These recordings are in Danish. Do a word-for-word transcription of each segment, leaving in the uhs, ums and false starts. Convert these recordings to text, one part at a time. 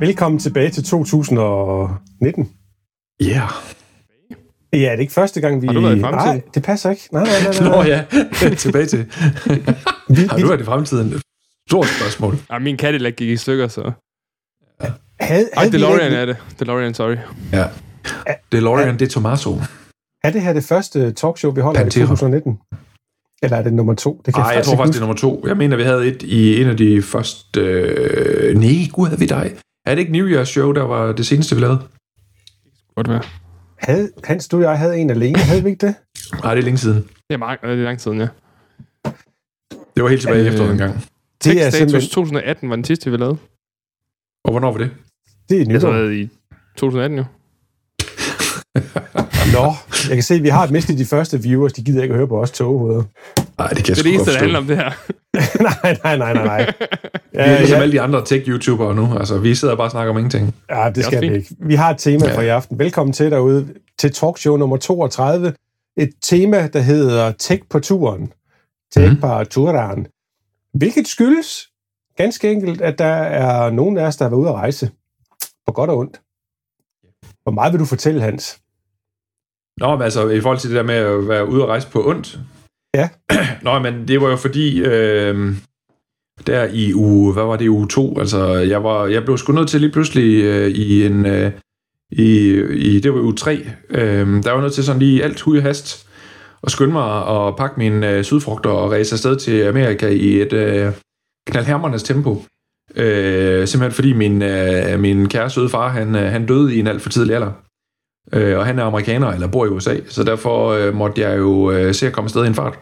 velkommen tilbage til to tusind nitten. Ja. Yeah. Ja, det er ikke første gang, vi... Har du været i fremtiden? Nej, det passer ikke. Nej, nej, nej, nej. Nå ja, tilbage til. Har du været i fremtiden? Stort spørgsmål. Ja, min Cadillac gik i stykker, så... Ja. Havde, Ej, DeLorean ikke... er det. DeLorean, sorry. Ja. DeLorean, det er Tomaso. Er det her det første talkshow, vi holder Pantera. I to tusind nitten? Eller er det nummer to? Det kan Nej, jeg, jeg tror faktisk, det er nummer to. Jeg mener, vi havde et i en af de første... Øh... Nej, gud, havde vi dig. Er det ikke New Year's Show, der var det seneste, vi lavede? Godt være. Havde, Hans, du og jeg havde en alene, havde vi ikke det? Nej, det er længe siden. Det er, meget, det er lang siden, ja. Det var helt tilbage øh, efter en gang. Det er simpelthen... to tusind atten var den sidste, vi lavede. Og hvornår var det? Det er nytår. Det var i to tusind atten, jo. Nå, jeg kan se, at vi har mistet de første viewers. De gider ikke at høre på os toghoveder. Nej, det kan jeg det er det eneste, der handler om det her. nej, nej, nej, nej, nej. Vi er ligesom ja. alle de andre tech-youtubere nu. Altså, vi sidder bare og snakker om ingenting. Ja, det, det skal vi ikke. Vi har et tema ja. for i aften. Velkommen til derude til talkshow nummer toogtredive. Et tema, der hedder Tech på turen. Tech mm. på turen. Hvilket skyldes ganske enkelt, at der er nogen af os, der har været ude at rejse. På godt og ondt. Hvor meget vil du fortælle, Hans? Nå, men altså, i forhold til det der med at være ude at rejse på ondt. Ja. Nå, men det var jo fordi, øh, der i uge, hvad var det, uge to, altså, jeg, var, jeg blev sgu nødt til lige pludselig øh, i en, øh, i, i, det var uge tre, øh, der var nødt til sådan lige alt hud i hast, og skynde mig og pakke mine øh, sydfrugter og rejse afsted til Amerika i et øh, knaldhammernes tempo. Øh, simpelthen fordi min, øh, min kære søde far, han, øh, han døde i en alt for tidlig alder. Øh, og han er amerikaner, eller bor i U S A, så derfor øh, måtte jeg jo øh, se at komme afsted i en fart.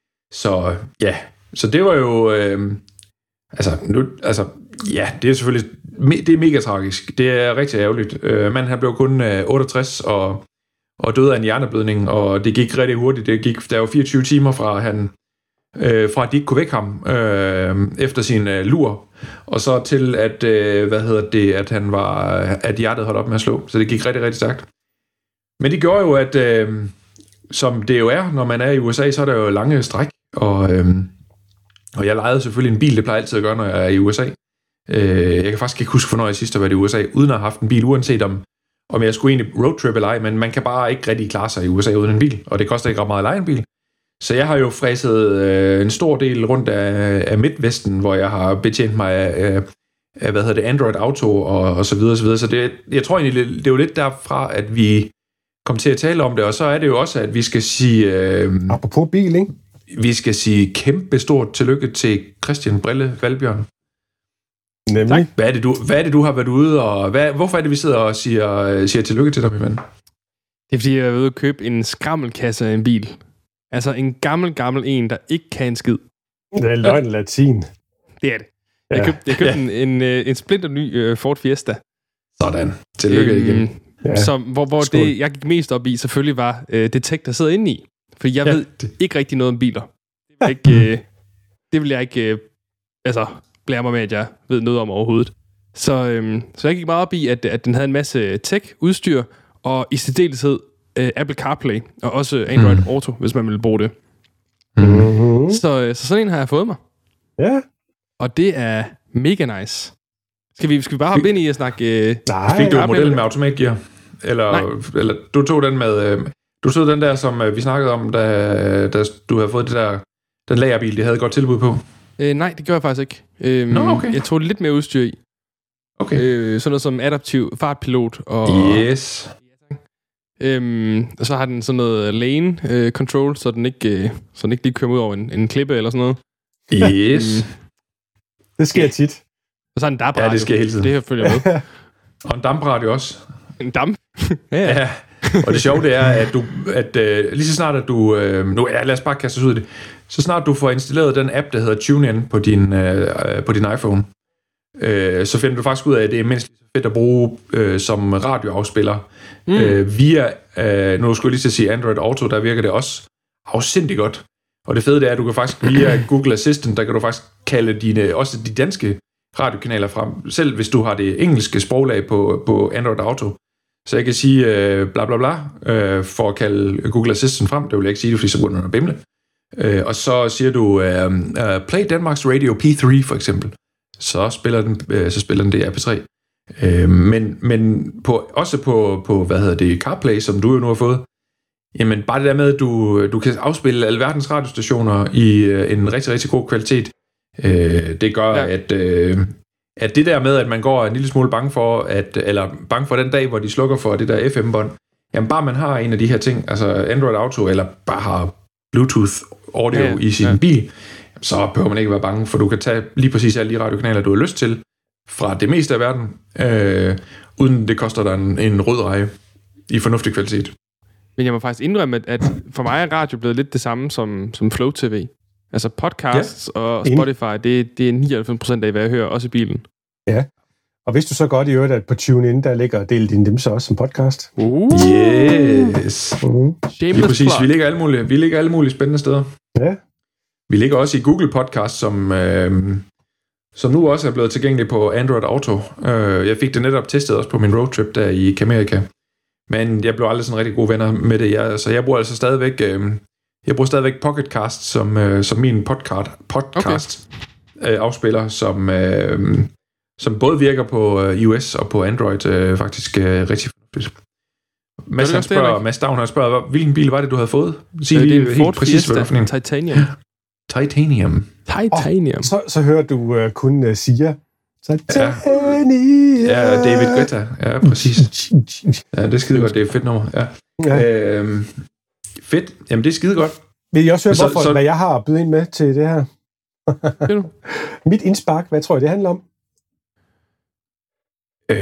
Så ja, så det var jo, øh, altså, nu, altså, ja, det er selvfølgelig, det er mega tragisk. Det er rigtig ærgerligt. Øh, manden, han blev kun øh, otteogtres og, og døde af en hjerneblødning, og det gik rigtig hurtigt. Det gik, der var fireogtyve timer fra, han, øh, fra at de ikke kunne vække ham øh, efter sin øh, lur, og så til, at, øh, hvad hedder det, at han var, at hjertet holdt op med at slå. Så det gik rigtig, rigtig stærkt. Men det gjorde jo, at øh, som det jo er, når man er i U S A, så er der jo lange stræk, og, øh, og jeg lejede selvfølgelig en bil, det plejer jeg altid at gøre, når jeg er i U S A. Øh, jeg kan faktisk ikke huske, hvornår jeg sidst har været i U S A, uden at have haft en bil, uanset om, om jeg skulle egentlig roadtrip eller ej, men man kan bare ikke rigtig klare sig i U S A uden en bil, og det koster ikke ret meget at leje en bil. Så jeg har jo fræset øh, en stor del rundt af, af Midtvesten, hvor jeg har betjent mig af, af hvad hedder det, Android Auto og, og så videre, og så videre. Så det, jeg tror egentlig, det er jo lidt derfra, at vi kom til at tale om det, og så er det jo også, at vi skal sige... Øh, Apropos bil, ikke? Vi skal sige kæmpe stort tillykke til Christian Brille Valbjørn. Nemlig. Hvad er det, du, hvad er det, du har været ude, og hvad, hvorfor er det, vi sidder og siger, siger tillykke til dig, min ven? Det er, fordi jeg er ude at købe en skrammelkasse af en bil. Altså en gammel, gammel en, der ikke kan en skid. Det er løgn latin. Det er det. Jeg købte, jeg købte ja. en, en, en splinter ny uh, Ford Fiesta. Sådan. Tillykke øhm, igen. Ja. Som, hvor hvor det, jeg gik mest op i, selvfølgelig var øh, det tech, der sidder inde i. Fordi jeg ja. ved ikke rigtig noget om biler. Det vil, ikke, øh, det vil jeg ikke øh, altså, blære mig med, at jeg ved noget om overhovedet. Så, øh, så jeg gik meget op i, at, at den havde en masse tech-udstyr, og i særdeleshed øh, Apple CarPlay, og også Android mm. Auto, hvis man vil bruge det. Mm-hmm. Så, så sådan en har jeg fået mig. Ja. Og det er mega nice. Skal vi, skal vi bare hoppe ind i at snakke... Øh, Nej, fik du modellen med automatgear? Eller, eller du tog den med... Øh, du så den der, som øh, vi snakkede om, da, da du havde fået det der, den lagerbil, de havde et godt tilbud på? Øh, nej, det gør jeg faktisk ikke. Øhm, Nå, okay. Jeg tog lidt mere udstyr i. Okay. Øh, sådan noget som adaptiv fartpilot. Og, yes. Øhm, og så har den sådan noget lane øh, control, så den ikke, øh, så den ikke lige kører ud over en, en klippe eller sådan noget. Yes. øhm, det sker tit. Og så er en dampradio. Ja, det sker hele tiden. Det her følger med. Og en dampradio også. En damp? ja. ja. Og det sjove det er, at du, at øh, lige så snart at du, øh, nu ja, lad os bare kaste os ud i det, så snart du får installeret den app, der hedder TuneIn på din, øh, på din iPhone, øh, så finder du faktisk ud af, at det er mindst fedt at bruge øh, som radioafspiller. Mm. Øh, via, øh, nu skulle jeg lige til at sige Android Auto, der virker det også afsindigt godt. Og det fede det er, at du kan faktisk via Google Assistant, der kan du faktisk kalde dine, også de danske radiokanaler frem, selv hvis du har det engelske sproglag på, på Android Auto. Så jeg kan sige øh, bla bla bla, øh, for at kalde Google Assistant frem. Det vil jeg ikke sige det, fordi så begynder den at bimle. Øh, og så siger du, øh, uh, play Danmarks Radio P tre for eksempel. Så spiller den, øh, så spiller den det R P tre. Øh, men men på, også på, på, hvad hedder det, CarPlay, som du jo nu har fået, jamen bare det der med, at du, du kan afspille alverdens radiostationer i øh, en rigtig, rigtig god kvalitet, øh, det gør, ja. at, øh, at det der med, at man går en lille smule bange for, at, eller bange for den dag, hvor de slukker for det der F M-bånd, jamen bare man har en af de her ting, altså Android Auto, eller bare har Bluetooth audio ja, ja. i sin ja. bil, så behøver man ikke være bange, for du kan tage lige præcis alle de radiokanaler, du har lyst til, fra det meste af verden, øh, uden det koster dig en, en rød reje i fornuftig kvalitet. Men jeg må faktisk indrømme, at for mig er radio blevet lidt det samme som, som Flow T V. Altså podcasts ja. og Spotify, det, det er nioghalvfems procent af, hvad jeg hører, også i bilen. Ja, og hvis du så godt i øvrigt, at på TuneIn, der ligger Del Din Dem så også som podcast. Uh. Yes. Uh. Lige præcis, vi ligger alle mulige, vi ligger alle mulige spændende steder. Ja. Vi ligger også i Google Podcast, som, øh, som nu også er blevet tilgængelig på Android Auto. Uh, jeg fik det netop testet også på min roadtrip der i Amerika. Men jeg blev aldrig sådan rigtig gode venner med det. Jeg, så jeg bruger altså stadigvæk, øh, jeg bruger stadigvæk Pocketcast som, øh, som min podcast, podcast okay. øh, afspiller, som, øh, som både virker på øh, iOS og på Android øh, faktisk øh, rigtig fornuftigt. Mads, han spørger, Mads Dagn har spørget, hvilken bil var det, du havde fået? Sig lige det er en Ford præcis, Fiesta Titanium. Titanium. Titanium. Oh, så, så hører du øh, kun uh, Sia. Titanium. Ja, David Guetta. Ja, præcis. Ja, det er skide godt. Det er et fedt nummer. Ja. Ja. Øhm, fedt. Jamen, det er skide godt. Vil I også høre, hvorfor, så, hvad jeg har bydet ind med til det her? Mit indspark, hvad tror jeg, det handler om? Øh,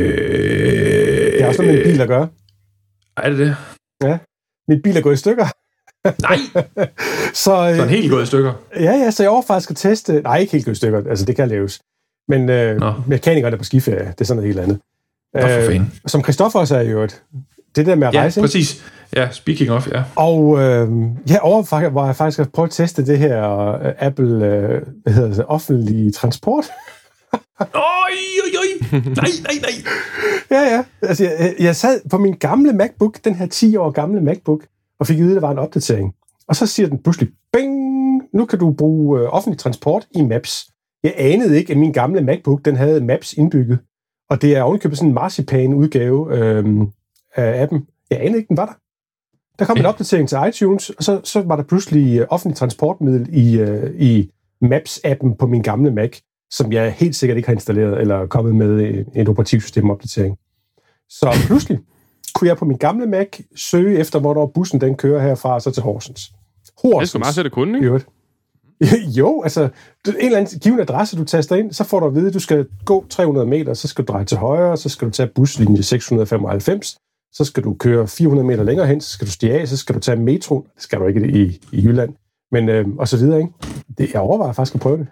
det er også noget med en bil at gøre. Er det det? Ja. Min bil er gået i stykker. Nej! så, øh, Sådan helt gået i stykker? Ja, ja, så jeg overfor faktisk skal teste... Nej, ikke helt gået i stykker. Altså, det kan laves. Men øh, mekanikerne er på skiferie. Det er sådan noget helt andet. Nå, øh, som Christoffer også er jo et... Det der med at ja, rejse. Ja, præcis. Ja, speaking of, ja. Og øh, ja, overfor hvor jeg faktisk har prøvet at teste det her uh, Apple, øh, hvad hedder det, offentlige transport. Oj, oj, oj. Nej, nej, nej. ja, ja. Altså, jeg, jeg sad på min gamle MacBook, den her ti år gamle MacBook, og fik at vide, at der var en opdatering. Og så siger den pludselig, bing, nu kan du bruge øh, offentlig transport i Maps. Jeg anede ikke, at min gamle MacBook, den havde Maps indbygget. Og det er ovenikøbet sådan en marcipan-udgave øh, af appen. Jeg anede ikke, den var der. Der kom en opdatering til iTunes, og så, så var der pludselig offentlig transportmiddel i, øh, i Maps-appen på min gamle Mac, som jeg helt sikkert ikke har installeret, eller kommet med en operativsystem-opdatering. Så pludselig kunne jeg på min gamle Mac søge efter, hvornår bussen den kører herfra, og så til Horsens. Horsens. Det skal meget sætte kunden, ikke? Jo, altså, en eller anden given adresse, du taster ind, så får du at vide, at du skal gå tre hundrede meter, så skal du dreje til højre, så skal du tage buslinje seks hundrede femoghalvfems, så skal du køre fire hundrede meter længere hen, så skal du stige af, så skal du tage metroen, det skal du ikke i, i Jylland, men øh, og så videre, ikke? Det, jeg overvejer faktisk at prøve det.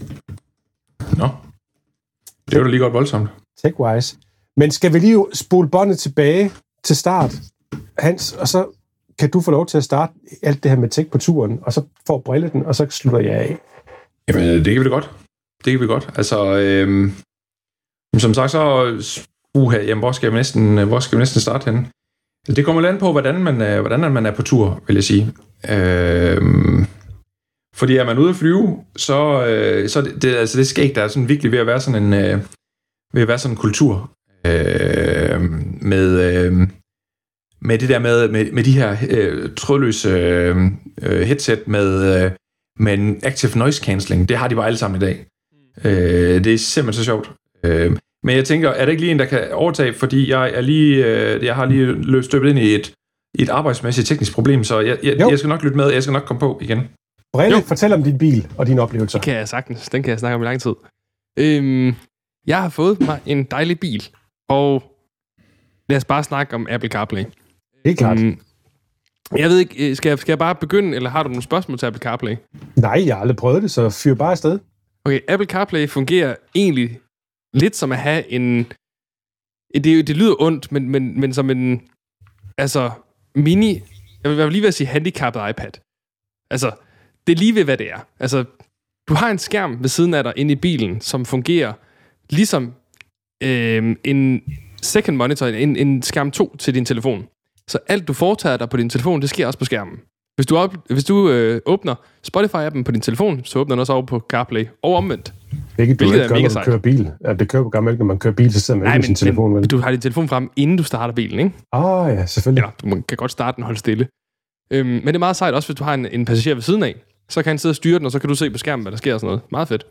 Nå, det er jo da lige godt voldsomt. Tech-wise. Men skal vi lige spole båndet tilbage til start, Hans, og så kan du få lov til at starte alt det her med tech på turen, og så får Brille den, og så slutter jeg af. Jamen, det kan vi da godt. Det kan vi godt. Altså, øhm, som sagt, så uha, jamen, hvor skal vi næsten, hvor skal vi næsten starte henne? Det kommer lidt an på, hvordan man, er, hvordan man er på tur, vil jeg sige. Øhm, fordi er man ude at flyve, så, øh, så det, det, altså, det skæg, der er sådan virkelig ved at være sådan en, øh, ved at være sådan en kultur øh, med... Øh, med det der med, med, med de her øh, trådløse øh, headset med, øh, med en active noise cancelling. Det har de bare alle sammen i dag. Øh, det er simpelthen så sjovt. Øh, men jeg tænker, er der ikke lige en, der kan overtage, fordi jeg er lige, øh, jeg har lige løbet støbet ind i et, i et arbejdsmæssigt teknisk problem, så jeg, jeg, jeg skal nok lytte med, jeg skal nok komme på igen. Brille, fortæl om din bil og dine oplevelser. Det kan jeg sagtens. Den kan jeg snakke om i lang tid. Øhm, jeg har fået mig en dejlig bil, og lad os bare snakke om Apple CarPlay. Det er klart. Um, jeg ved ikke, skal jeg, skal jeg bare begynde, eller har du nogle spørgsmål til Apple CarPlay? Nej, jeg har aldrig prøvet det, så fyr bare afsted. Okay, Apple CarPlay fungerer egentlig lidt som at have en... Det, det lyder ondt, men, men, men som en... Altså, mini... Jeg vil, jeg vil lige ved at sige handicappet iPad. Altså, det er lige ved, hvad det er. Altså, du har en skærm ved siden af dig inde i bilen, som fungerer ligesom øh, en second monitor, en, en skærm to til din telefon. Så alt, du foretager dig på din telefon, det sker også på skærmen. Hvis du, op, hvis du øh, åbner Spotify-appen på din telefon, så åbner den også over på CarPlay. Og omvendt. Hvilket du Hvilket ikke gør, når man kører bil. Ja, det kører gammelt, når man kører bil, så sidder man ikke med sin telefon. Men du har din telefon frem, inden du starter bilen, ikke? Ah ja, selvfølgelig. Ja, du kan godt starte den og holde stille. Øhm, men det er meget sejt, også hvis du har en, en passager ved siden af. Så kan han sidde og styre den, og så kan du se på skærmen, hvad der sker og sådan noget. Meget fedt.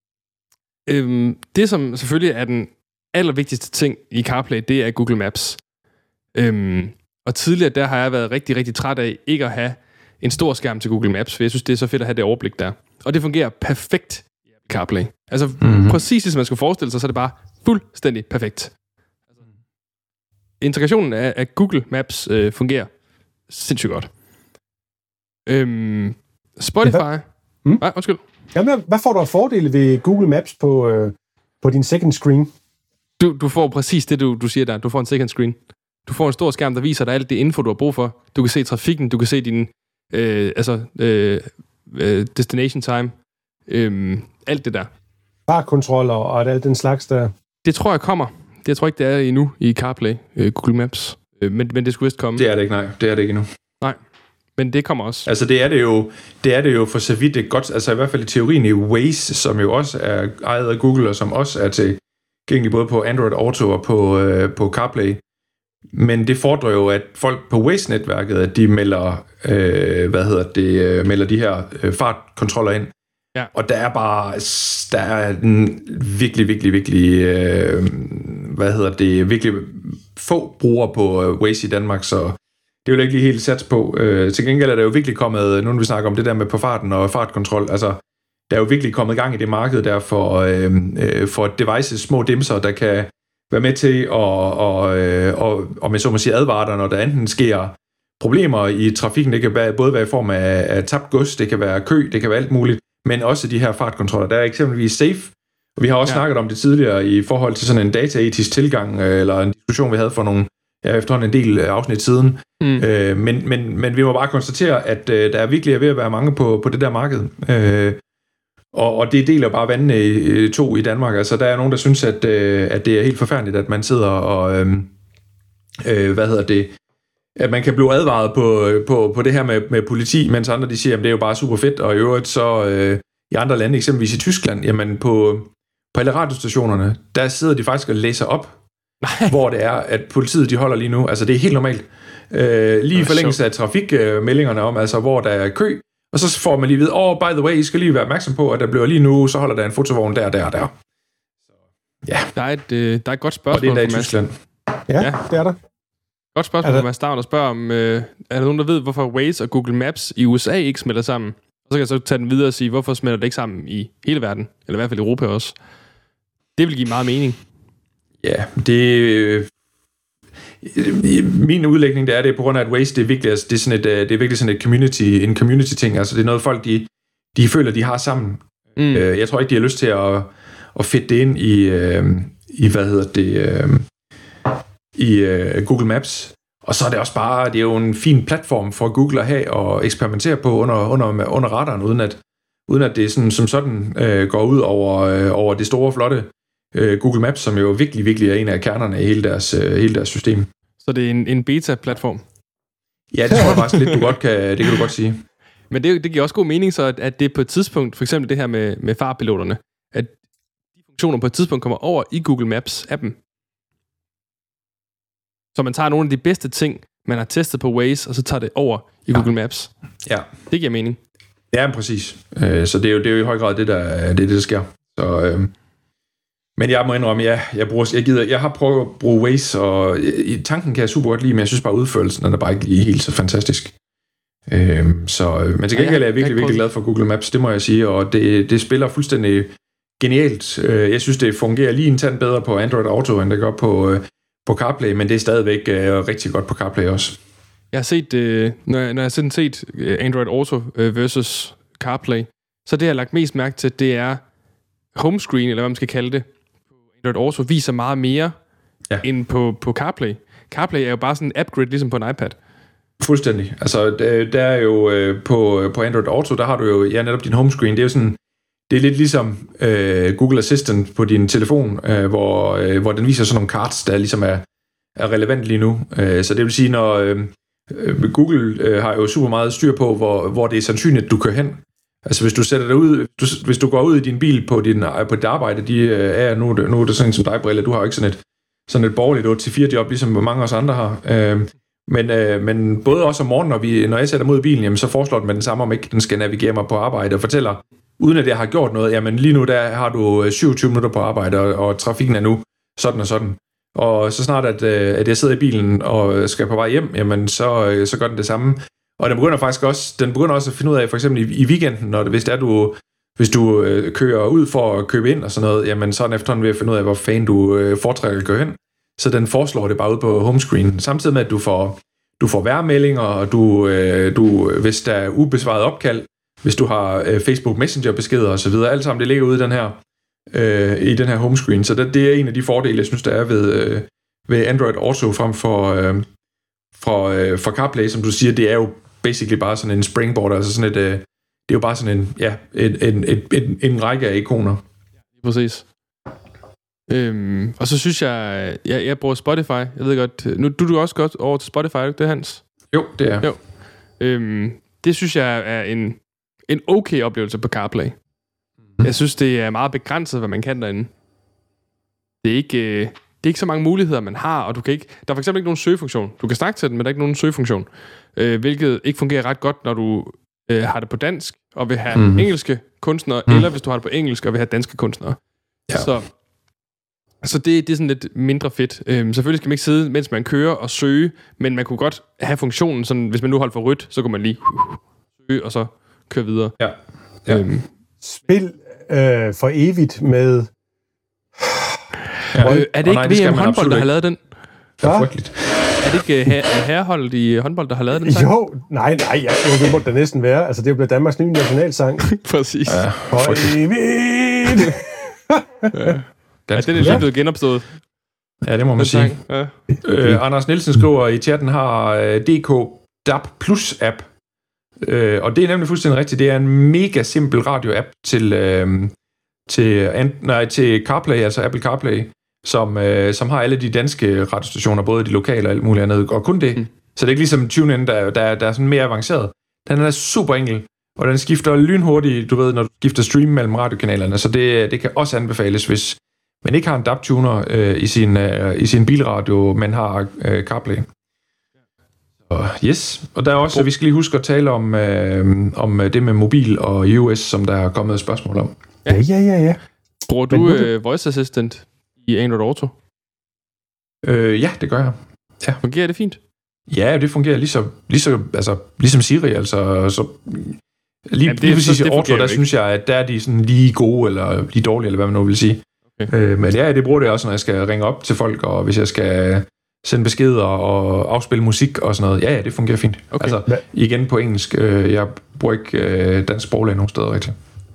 Øhm, det, som selvfølgelig er den allervigtigste ting i CarPlay, det er Google Maps. Øhm, og tidligere, der har jeg været rigtig, rigtig træt af ikke at have en stor skærm til Google Maps, for jeg synes, det er så fedt at have det overblik der. Og det fungerer perfekt i CarPlay. Altså mm-hmm. præcis som man skulle forestille sig, så er det bare fuldstændig perfekt. Integrationen af, af Google Maps øh, fungerer sindssygt godt. Øhm, Spotify... Hvad? Hmm? Nej, undskyld. Jamen, hvad får du af fordele ved Google Maps på, øh, på din second screen? Du, du får præcis det, du, du siger der. Du får en second screen. Du får en stor skærm, der viser dig alt det info, du har brug for. Du kan se trafikken, du kan se din øh, altså, øh, øh, destination time, øh, alt det der. Fartkontroller og alt den slags der. Det tror jeg kommer. Det jeg tror ikke, det er endnu i CarPlay, øh, Google Maps. Øh, men, men det skulle vist komme. Det er det ikke, nej. Det er det ikke endnu. Nej. Men det kommer også. Altså det er det jo, det er det jo for så vidt det godt, altså i hvert fald i teorien i Waze, som jo også er ejet af Google, og som også er tilgængelig både på Android Auto og på, øh, på CarPlay. Men det fordrer jo, at folk på Waze-netværket, at de melder, øh, hvad hedder det, øh, melder de her øh, fartkontroller ind. Ja. Og der er bare, der er en virkelig, virkelig, virkelig, øh, hvad hedder det, virkelig få brugere på øh, Waze i Danmark, så det er jo ikke lige helt sats på. Øh, til gengæld er der jo virkelig kommet, nu når vi snakker om det der med på farten og fartkontrol, altså der er jo virkelig kommet gang i det marked der for, øh, øh, for devices, små dimser, der kan være med til at og, øh, og, og med så må sige advare dig, når der enten sker problemer i trafikken. Det kan være, både være i form af, af tabt gods, det kan være kø, det kan være alt muligt, men også de her fartkontroller. Der er eksempelvis Safe, og vi har også ja. snakket om det tidligere i forhold til sådan en dataetisk tilgang, eller en diskussion, vi havde for nogle ja, efterhånden en del afsnit siden. Mm. Øh, men, men, men vi må bare konstatere, at øh, der er virkelig ved at være mange på, på det der marked. Øh, og, og det deler bare vandene i, to i Danmark. Altså, der er nogen, der synes, at, øh, at det er helt forfærdeligt, at man sidder og... Øh, øh, hvad hedder det? At man kan blive advaret på, på, på det her med, med politi, mens andre de siger, at det er jo bare super fedt. Og i øvrigt så øh, i andre lande, eksempelvis i Tyskland, jamen på, på alle radiostationerne, der sidder de faktisk og læser op, Nej. hvor det er, at politiet de holder lige nu. Altså det er helt normalt. Øh, lige i forlængelse af trafikmeldingerne om, altså hvor der er kø, og så får man lige ved, åh, oh, by the way, I skal lige være opmærksom på, at der bliver lige nu, så holder der en fotovogn der, der, der. Så, ja. Der er et, øh, der er et godt spørgsmål. Og det er der i Tyskland. Ja, ja, det er der. Godt spørgsmål fra Mads Stavn, der spørger om, øh, er der nogen, der ved, hvorfor Waze og Google Maps i U S A ikke smelter sammen? Og så kan jeg så tage den videre og sige, hvorfor smelter det ikke sammen i hele verden? Eller i hvert fald i Europa også. Det vil give meget mening. Ja, det... Min udlægning, det er det på grund af, at Waze, det er virkelig, altså, det er sådan et, det er virkelig sådan et community, en community ting. Altså det er noget, folk, de, de føler, de har sammen. Mm. Jeg tror ikke, de har lyst til at, at fedte det ind i, i, hvad hedder det... i uh, Google Maps. Og så er det også bare, det er jo en fin platform for Google at have og eksperimentere på under, under, under radaren, uden at, uden at det sådan, som sådan uh, går ud over, uh, over det store, flotte uh, Google Maps, som jo virkelig, virkelig er en af kernerne i hele deres, uh, hele deres system. Så det er en, en beta-platform? Ja, det tror jeg faktisk lidt, du godt kan, det kan du godt sige. Men det, det giver også god mening, så at, at det på et tidspunkt, for eksempel det her med, med farpiloterne, at de funktioner på et tidspunkt kommer over i Google Maps-appen. Så man tager nogle af de bedste ting, man har testet på Waze, og så tager det over i Google Maps. Ja. Det giver mening. Ja, præcis. Øh, så det er, jo, det er jo i høj grad det, der, det, er det, der sker. Så, øh, men jeg må indrømme, ja, jeg, bruger, jeg, gider, jeg har prøvet at bruge Waze, og i tanken kan jeg super godt lide, men jeg synes bare, udførelsen den er bare ikke lige helt så fantastisk. Øh, så, men til gengæld er jeg virkelig, virkelig glad for Google Maps, det må jeg sige, og det, det spiller fuldstændig genialt. Jeg synes, det fungerer lige en tand bedre på Android Auto, end det gør på... på CarPlay, men det er stadigvæk øh, rigtig godt på CarPlay også. Jeg har set, øh, når, jeg, når jeg har set Android Auto øh, versus CarPlay, så det, jeg har lagt mest mærke til, det er homescreen, eller hvad man skal kalde det. Android Auto viser meget mere ja. end på, på CarPlay. CarPlay er jo bare sådan en app-grid, ligesom på en iPad. Fuldstændig. Altså, der er jo øh, på, på Android Auto, der har du jo ja, netop din homescreen. Det er jo sådan, det er lidt ligesom øh, Google Assistant på din telefon, øh, hvor, øh, hvor den viser sådan nogle cards, der ligesom er, er relevant lige nu. Øh, så det vil sige, når øh, Google øh, har jo super meget styr på, hvor, hvor det er sandsynligt, at du kører hen. Altså hvis du sætter dig ud, du, hvis du går ud i din bil på, din, på dit arbejde, de er, nu, nu er det sådan som dig, Brille, du har jo ikke sådan et, sådan et borgerligt otte til fire job, ligesom mange af os andre har. Øh, men, øh, men både også om morgenen, når, vi, når jeg sætter mig ud i bilen, jamen, så foreslår den med den samme, om ikke den skal navigere mig på arbejde, og fortæller, uden at jeg har gjort noget, jamen lige nu der har du syvogtyve minutter på arbejde, og, og trafikken er nu sådan og sådan. Og så snart, at, at jeg sidder i bilen og skal på vej hjem, jamen så, så gør den det samme. Og den begynder faktisk også, den begynder også at finde ud af, for eksempel i, i weekenden, når det, hvis, det er, du, hvis du øh, kører ud for at købe ind og sådan noget, jamen så er den efterhånden ved at finde ud af, hvor fanden du øh, foretrækker at køre hen. Så den foreslår det bare ud på homescreen. Samtidig med, at du får, du får vejrmeldinger, og du, øh, du, hvis der er ubesvaret opkald, hvis du har øh, Facebook Messenger-beskeder og så videre, alt sammen det ligger ude i den her, øh, i den her homescreen. Så det, det er en af de fordele, jeg synes, der er ved, øh, ved Android Auto frem for, øh, for, øh, for CarPlay, som du siger, det er jo basically bare sådan en springboard, altså sådan et, øh, det er jo bare sådan en, ja, en, en, en, en, en række af ikoner. Ja, præcis. Øhm, og så synes jeg, jeg, jeg bruger Spotify, jeg ved godt, nu du er du også godt over til Spotify, er du ikke det, Hans? Jo, det er. Jo. Øhm, det synes jeg er en, en okay oplevelse på CarPlay. Mm. Jeg synes, det er meget begrænset, hvad man kan derinde. Det er ikke, øh, det er ikke så mange muligheder, man har, og du kan ikke, der er for eksempel ikke nogen søgefunktion. Du kan snakke til den, men der er ikke nogen søgefunktion. Øh, hvilket ikke fungerer ret godt, når du øh, har det på dansk, og vil have mm. engelske kunstnere, mm. eller hvis du har det på engelsk, og vil have danske kunstnere. Ja. Så, så det, det er sådan lidt mindre fedt. Øhm, selvfølgelig skal man ikke sidde, mens man kører og søge, men man kunne godt have funktionen, sådan, hvis man nu holder for rødt, så kunne man lige søge, og så køre videre. Ja. Ja. Øhm. Spil øh, for evigt med... Ja. Øh, er det ikke V M håndbold, der har lavet den? Det er frygteligt. Er det ikke her, herreholdet i håndbold, der har lavet den sang? Jo, nej, nej, ja, jo, det må det næsten være. Altså, det er jo blevet Danmarks nye nationalsang. Præcis. Ja, for evigt! ja. Ja, den er lige blevet genopstået. Ja, det må man sige. Ja. Øh, Anders Nielsen skriver i chatten, har uh, D K D A B Plus app. Uh, og det er nemlig fuldstændig rigtigt. Det er en mega simpel radio-app til, uh, til, nej, til CarPlay, altså Apple CarPlay, som, uh, som har alle de danske radiostationer, både de lokale og alt muligt andet, og kun det. Mm. Så det er ikke ligesom TuneIn, der, der, der er sådan mere avanceret. Den er super enkel, og den skifter lynhurtigt, du ved, når du skifter stream mellem radiokanalerne, så det, det kan også anbefales, hvis man ikke har en D A B-tuner øh, i, sin, øh, i sin bilradio, men har øh, CarPlay. Og yes, og der er også, vi skal lige huske at tale om, øh, om det med mobil og U S, som der er kommet et spørgsmål om. Ja, ja, ja, ja. Bruger du øh, Voice Assistant i Android Auto? Øh, ja, det gør jeg. Ja. Fungerer det fint? Ja, det fungerer lige så, lige så, altså, ligesom Siri, altså så, lige, Jamen, det, lige præcis i Auto, der ikke. synes jeg, at der er de sådan lige gode, eller lige dårlige, eller hvad man nu vil sige. Okay. Øh, men ja, det bruger det også, når jeg skal ringe op til folk, og hvis jeg skal sende beskeder og afspille musik og sådan noget. Ja, ja, det fungerer fint. Okay. Altså, igen på engelsk. Øh, jeg bruger ikke øh, dansk sproglag nogen steder rigtigt.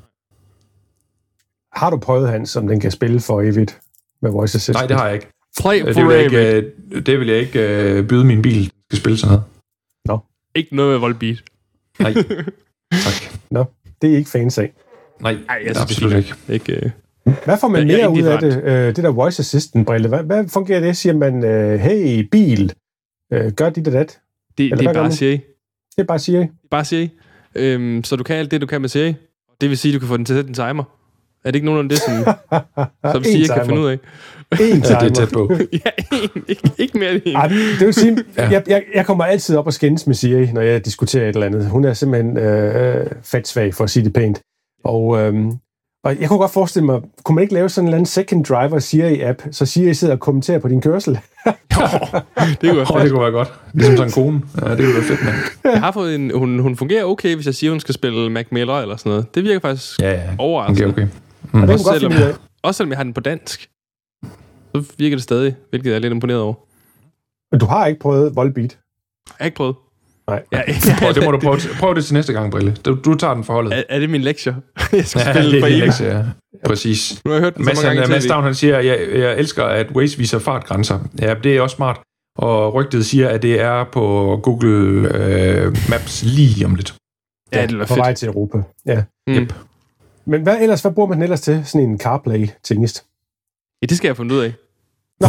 Har du prøvet, Hans, om den kan spille for evigt med Voice Assistant? Nej, det har jeg ikke. Play for det, vil jeg ikke øh, det vil jeg ikke øh, byde min bil skal spille sådan noget. Nå. No. Ikke noget med Volbeat. Nej. Tak. Nå, no, det er ikke fans af. Nej, Ej, jeg absolut det ikke. ikke øh... Hvad får man mere ud af det, øh, det der Voice Assistant-brille? Hvad, hvad fungerer det? Siger man, øh, hey, bil, øh, gør dit og dat? Det, det er bare Siri. Det er bare Siri? Det er bare Siri. Øhm, så du kan alt det, du kan med Siri. Det vil sige, at du kan få den til at sætte en timer. Er det ikke nogen af det, som, som Siri kan finde ud af? En timer. Ja, det er tæt på. ja, en. Ikke, ikke mere end en. Ej, det vil sige, ja. jeg, jeg, jeg kommer altid op og skændes med Siri, når jeg diskuterer et eller andet. Hun er simpelthen øh, fatsvag, for at sige det pænt. Og... Øh, Og jeg kunne godt forestille mig, kunne man ikke lave sådan en eller anden second driver Siri-app, så Siri sidder og kommenterer på din kørsel? jo, det kunne, oh, det kunne være godt. Ligesom sådan en kone. Ja, det kunne være fedt, mand. Jeg har fået en, hun, hun fungerer okay, hvis jeg siger, hun skal spille Mac Miller eller sådan noget. Det virker faktisk ja, ja. overraskende. Okay, okay. Mm. Og det også, selvom, også selvom jeg har den på dansk, så virker det stadig, hvilket jeg er lidt imponeret over. Men du har ikke prøvet Volbeat? Jeg har ikke prøvet. Nej. Ja, prøv, det må du prøve, prøve det til næste gang, Brille. Du, du tager den forholdet. Er, er det min lektie? Jeg skal ja, spille det er din for lektie, ja. Præcis. Nu har jeg hørt den Mads, så mange gange. Mads Stavn, han siger, jeg, jeg elsker, at Waze viser fartgrænser. Ja, det er også smart. Og rygtet siger, at det er på Google øh, Maps lige om lidt. Ja, det er på fedt. vej til Europa. Ja. Mm. Yep. Men hvad ellers, hvad bruger man ellers til? Sådan en CarPlay-tingest? Ja, det skal jeg finde ud af. Nå.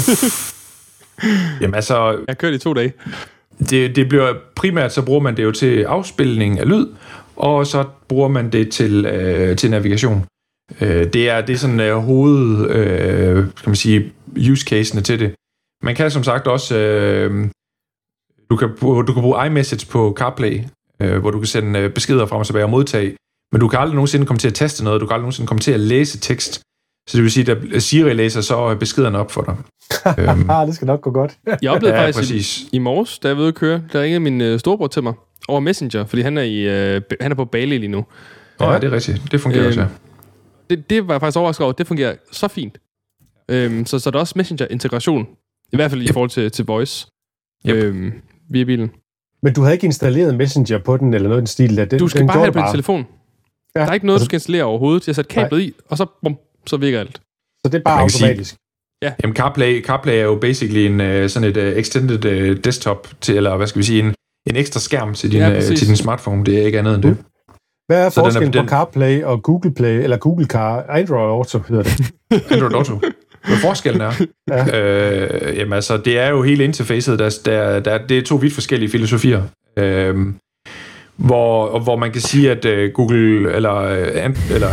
Jamen altså... Jeg har kørt i to dage. Det, det bliver primært, så bruger man det jo til afspilning af lyd, og så bruger man det til, øh, til navigation. Øh, det er det er sådan øh, hoved, øh, kan man sige, use casene til det. Man kan som sagt også, øh, du, kan, du kan bruge iMessage på CarPlay, øh, hvor du kan sende beskeder frem og tilbage og modtage, men du kan aldrig nogensinde komme til at teste noget, du kan aldrig nogensinde komme til at læse tekst. Så det vil sige, at Siri læser så beskederne op for dig. øhm. Det skal nok gå godt. Jeg oplevede ja, faktisk præcis. i, i morges, da jeg var ude at køre, der ringede min øh, storebror til mig over Messenger, fordi han er, i, øh, han er på Bali lige nu. Ja, ja, det er rigtigt. Det fungerer øh, også, ja. Det, det var jeg faktisk overrasket over. Det fungerer så fint. Øhm, så, så der er også Messenger-integration. I hvert fald yep. i forhold til, til voice. Yep. Øhm, via bilen. Men du havde ikke installeret Messenger på den, eller noget i den stil? Den, du skal den bare have det på din telefon. Ja. Der er ikke noget, du skal installere overhovedet. Jeg har sat kablet i, og så, bum, så virker alt. Så det er bare automatisk? Sige, ja. Jamen CarPlay, CarPlay er jo basically en, sådan et uh, extended uh, desktop, til, eller hvad skal vi sige, en, en ekstra skærm til din, ja, uh, til din smartphone. Det er ikke andet end det. Hvad er så forskellen er, på den... CarPlay og Google Play, eller Google Car, Android Auto hedder det? Android Auto. Hvad forskellen er? Ja. Øh, jamen altså, det er jo hele interfacet, der, der, der, det er to vidt forskellige filosofier. Øh, hvor, hvor man kan sige, at uh, Google, eller... eller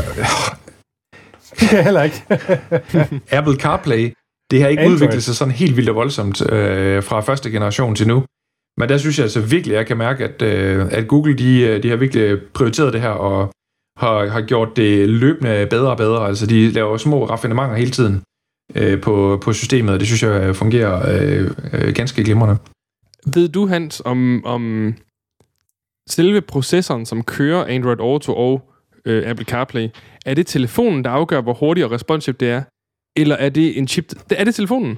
det kan jeg heller ikke. Apple CarPlay, det har ikke Android. udviklet sig sådan helt vildt og voldsomt øh, fra første generation til nu. Men der synes jeg altså virkelig, at jeg kan mærke, at, øh, at Google, de, de har virkelig prioriteret det her, og har, har gjort det løbende bedre og bedre. Altså, de laver små raffinementer hele tiden øh, på, på systemet, og det synes jeg fungerer øh, øh, ganske glimrende. Ved du, Hans, om, om selve processoren, som kører Android Auto og øh, Apple CarPlay, er det telefonen, der afgør, hvor hurtigt og responsivt det er? Eller er det en chip? Er det telefonen?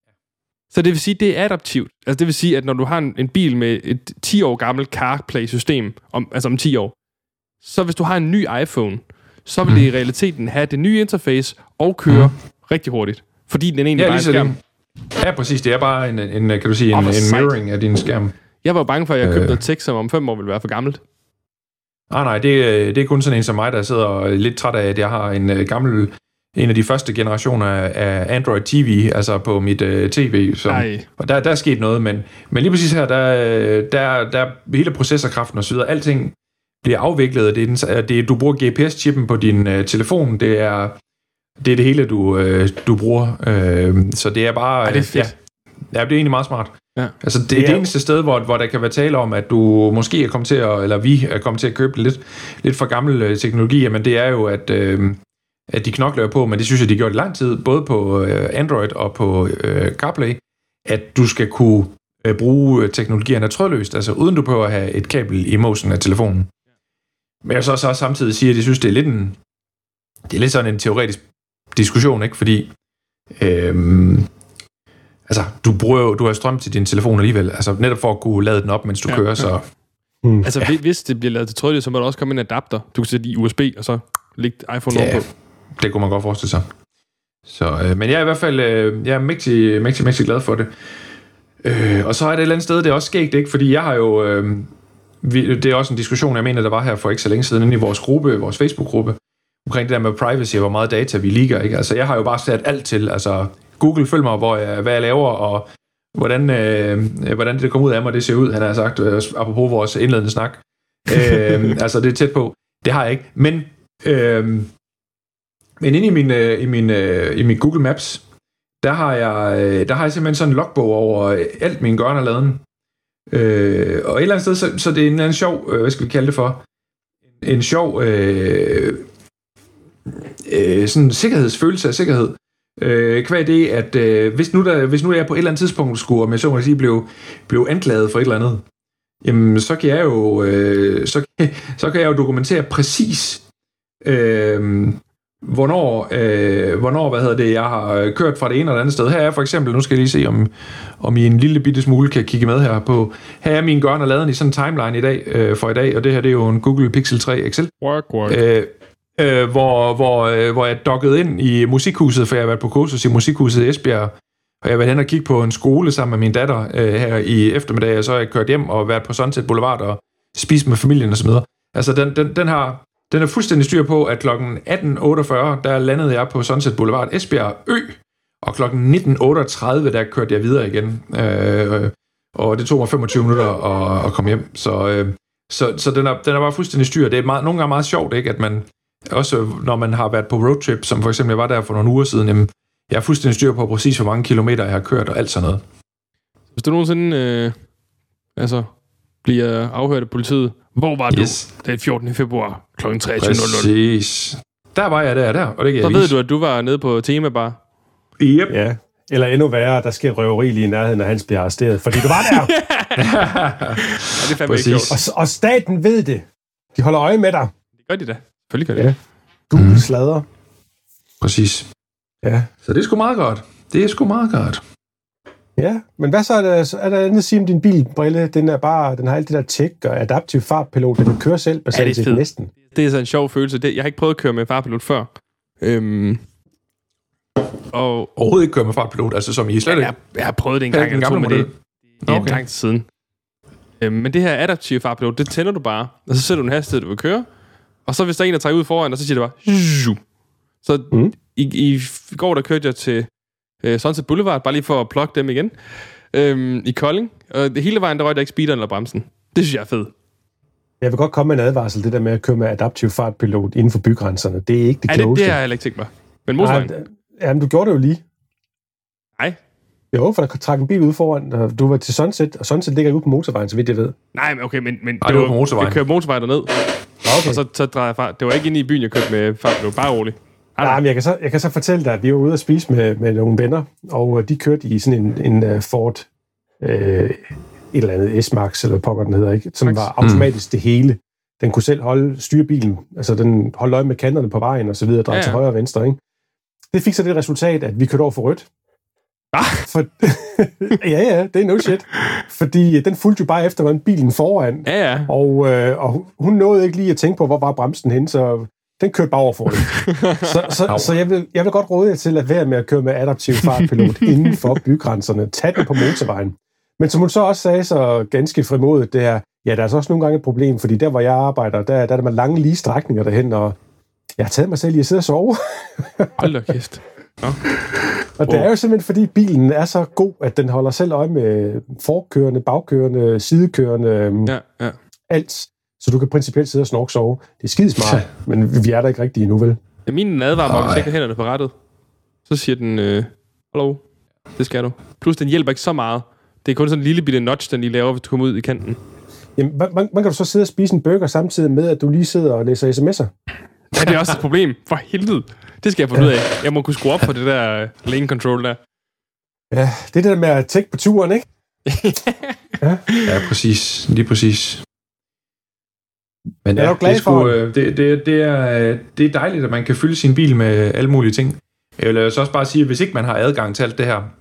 Så det vil sige, det er adaptivt. Altså det vil sige, at når du har en, en bil med et ti år gammelt CarPlay-system, om, altså om ti år, så hvis du har en ny iPhone, så vil mm. det i realiteten have det nye interface og køre mm. rigtig hurtigt. Fordi den egentlig ja, bare er en skærm. Ja, præcis. Det er bare en, en kan du sige, en, en mirroring af din skærm. Jeg var bange for, at jeg købte øh. noget tech, som om fem år ville være for gammelt. Ah, nej, det, det er kun sådan en som mig, der sidder lidt træt af, at jeg har en uh, gammel, en af de første generationer af Android T V, altså på mit uh, tv. Som, og der, der er sket noget, men, men lige præcis her, der, der, der hele processorkraften og så videre, alting bliver afviklet. Det er, den, det er, du bruger G P S-chippen på din uh, telefon, det er, det er det hele, du, uh, du bruger. Uh, så det er bare... Ej, det er fedt. Ja, ja, det er egentlig meget smart. Ja. Altså det er det eneste sted, hvor, hvor der kan være tale om, at du måske er kommet til at, eller vi er kommet til at købe lidt, lidt for gammel teknologi, men det er jo, at, øh, at de knokler på, men det synes jeg, de gjorde i lang tid, både på øh, Android og på øh, CarPlay, at du skal kunne øh, bruge teknologierne trådløst, altså uden du behøver at have et kabel i mosen af telefonen. Men jeg så, så samtidig siger, at jeg synes, det er lidt en, det er lidt sådan en teoretisk diskussion, ikke? Fordi øh, altså, du bruger jo, du har strøm til din telefon alligevel, altså netop for at kunne lade den op, mens du ja, kører, ja. så... Mm. Altså, ja. hvis det bliver lavet til trådløst, så må der også komme en adapter. Du kan sætte i U S B, og så lægge iPhone ja, over på. Det kunne man godt forestille sig. Så, øh, men jeg er i hvert fald øh, jeg er mægtig, mægtig, mægtig glad for det. Øh, og så er det et eller andet sted, det er også skægt, ikke? Fordi jeg har jo... Øh, vi, det er også en diskussion, jeg mener, der var her for ikke så længe siden, inde i vores gruppe, vores Facebook-gruppe, omkring det der med privacy, hvor meget data vi ligger, ikke? Altså, jeg har jo bare sat alt til, altså... Google, følg mig, hvor jeg, hvad jeg laver, og hvordan, øh, hvordan det kommer ud af mig, det ser ud, han har sagt, øh, apropos vores indledende snak. øh, altså, det er tæt på. Det har jeg ikke. Men, øh, men inde i min, øh, i, min, øh, i min Google Maps, der har, jeg, øh, der har jeg simpelthen sådan en logbog over alt min gørn og laden. Øh, og et eller andet sted, så, så det er en eller anden sjov, øh, hvad skal vi kalde det for? En sjov øh, øh, sådan sikkerhedsfølelse af sikkerhed. Øh, kvad det, at øh, hvis, nu der, hvis nu jeg på et eller andet tidspunkt skulle, om jeg så må sige, blev, blev anklaget for et eller andet, jamen så kan jeg jo, øh, så, så kan jeg jo dokumentere præcis, øh, hvornår, øh, hvornår, hvad hedder det, jeg har kørt fra det ene eller det andet sted. Her er for eksempel, nu skal jeg lige se, om, om I en lille bitte smule kan kigge med her på, her er min gørn og laden i sådan en timeline i dag, øh, for i dag, og det her det er jo en Google Pixel tre X L. Work, work. Øh, Øh, hvor, hvor, øh, hvor jeg dokkede ind i musikhuset, for jeg har været på kursus i musikhuset i Esbjerg, og jeg har været hen og kigge på en skole sammen med min datter øh, her i eftermiddag, og så har jeg kørt hjem og været på Sunset Boulevard og spist med familien og så videre. Altså, den, den, den, har, den er fuldstændig styr på, at klokken atten otteogfyrre, der landede jeg på Sunset Boulevard Esbjerg Ø, og klokken nitten otteogtredive, der kørte jeg videre igen. Øh, og det tog mig femogtyve minutter at, at komme hjem. Så, øh, Så, så den, er, den er bare fuldstændig styr. Det er meget, nogle gange meget sjovt, ikke, at man, også når man har været på roadtrip, som for eksempel jeg var der for nogle uger siden, jamen, jeg er fuldstændig styr på præcis, hvor mange kilometer jeg har kørt og alt sådan noget. Hvis du nogensinde øh, altså, bliver afhørt af politiet, hvor var yes. du den fjortende februar klokken treogtyve nul nul? Præcis. Der var jeg der, der, og det kan Så jeg ved vise. du, at du var nede på Tema Bar. Yep. Ja. Eller endnu værre, der sker røveri lige i nærheden, når Hans bliver arresteret, fordi du var der. Ja, det er fandme ikke og, og staten ved det. De holder øje med dig. Det gør de da. Selvfølgelig gør de ja. Du mm. slader. Præcis. Ja. Så det er sgu meget godt. Det er sgu meget godt. Ja, men hvad så er der, er der andet at sige om din bilbrille? Den er bare, den har alt det der tjek og adaptiv fartpilot, den kan køre selv basalt ja, set næsten. Det er så en sjov følelse. Det, jeg har ikke prøvet at køre med fartpilot før. Øhm, og overhovedet ikke køre med fartpilot, altså som I slet ikke? Jeg, jeg har prøvet det en gang, eller to med det. Det er okay. En gang til siden. Øhm, men det her adaptive fartpilot, det tænder du bare, og så sætter du en hastighed, du vil køre, og så hvis der er en, der trækker ud foran, og så siger det bare... Så mm. i, i går, der kørte jeg til øh, Sunset Boulevard, bare lige for at plukke dem igen, øhm, i Kolding, og det hele vejen, der røg der ikke speederen eller bremsen. Det synes jeg er fedt. Jeg vil godt komme med en advarsel, det der med at køre med adaptiv fartpilot inden for bygrænserne. Det er ikke det klogeste. Det, det har jeg heller ikke tænkt mig. Men motorvejen? Jamen, du gjorde det jo lige. Nej. Jo, for der trak en bil ud foran. Du var til Sunset, og Sunset ligger ude på motorvejen, så vidt jeg ved. Nej, men okay, men, men Ej, det var på motorvejen. Jeg kørte motorvejen derned, okay. Og så, så drejer jeg fart. Det var ikke inde i byen, jeg kørte med fart. Det var bare roligt. Nej, men jeg kan, så, jeg kan så fortælle dig, at vi var ude at spise med, med nogle venner, og de kørte i sådan en, en uh, Ford, uh, et eller andet S-Max, eller pokker den hedder, ikke? Som Max. Var automatisk mm. det hele. Den kunne selv holde styrebilen, altså den holdt øje med kanterne på vejen, og så videre, dreje ja, ja. til højre og venstre, ikke? Det fik så det resultat, at vi kørte over for rødt. Ah. For, ja, ja, det er no shit. Fordi den fulgte jo bare efter, hvordan bilen foran. Ja, ja. Og, øh, og hun nåede ikke lige at tænke på, hvor var bremsen henne, så den kørte bare over for det. så så, så jeg, vil, jeg vil godt råde jer til at være med at køre med adaptiv fartpilot inden for bygrænserne. Tag den på motorvejen. Men som hun så også sagde så ganske frimodigt, det er, ja, der er så også nogle gange et problem, fordi der, hvor jeg arbejder, der, der er der med lange lige strækninger derhen, og jeg har taget mig selv i at sidde og sove. Hold da kæft. Ja. Og det er jo simpelthen, fordi bilen er så god, at den holder selv øje med forkørende, bagkørende, sidekørende, ja, ja. alt. Så du kan principielt sidde og snorke sove. Det er skidesmart, men vi er der ikke rigtigt endnu, vel? Ja, min advarer mig, hvis jeg ikke har hænderne på rettet. Så siger den, øh, hallo, det skal du. Plus, den hjælper ikke så meget. Det er kun sådan en lille bitte notch, den lige laver, hvis du kommer ud i kanten. Jamen, man, man kan du så sidde og spise en burger samtidig med, at du lige sidder og læser sms'er? Ja, det er også et problem. For helvede. Det skal jeg finde ud af. Jeg må kunne skrue op for det der lane control der. Ja, det er det der med at tække på turen, ikke? ja. ja, præcis. Lige præcis. Men ja, ja, glad det, er sgu, det, det, det, er, det er dejligt, at man kan fylde sin bil med alle mulige ting. Jeg vil så også bare sige, at hvis ikke man har adgang til alt det her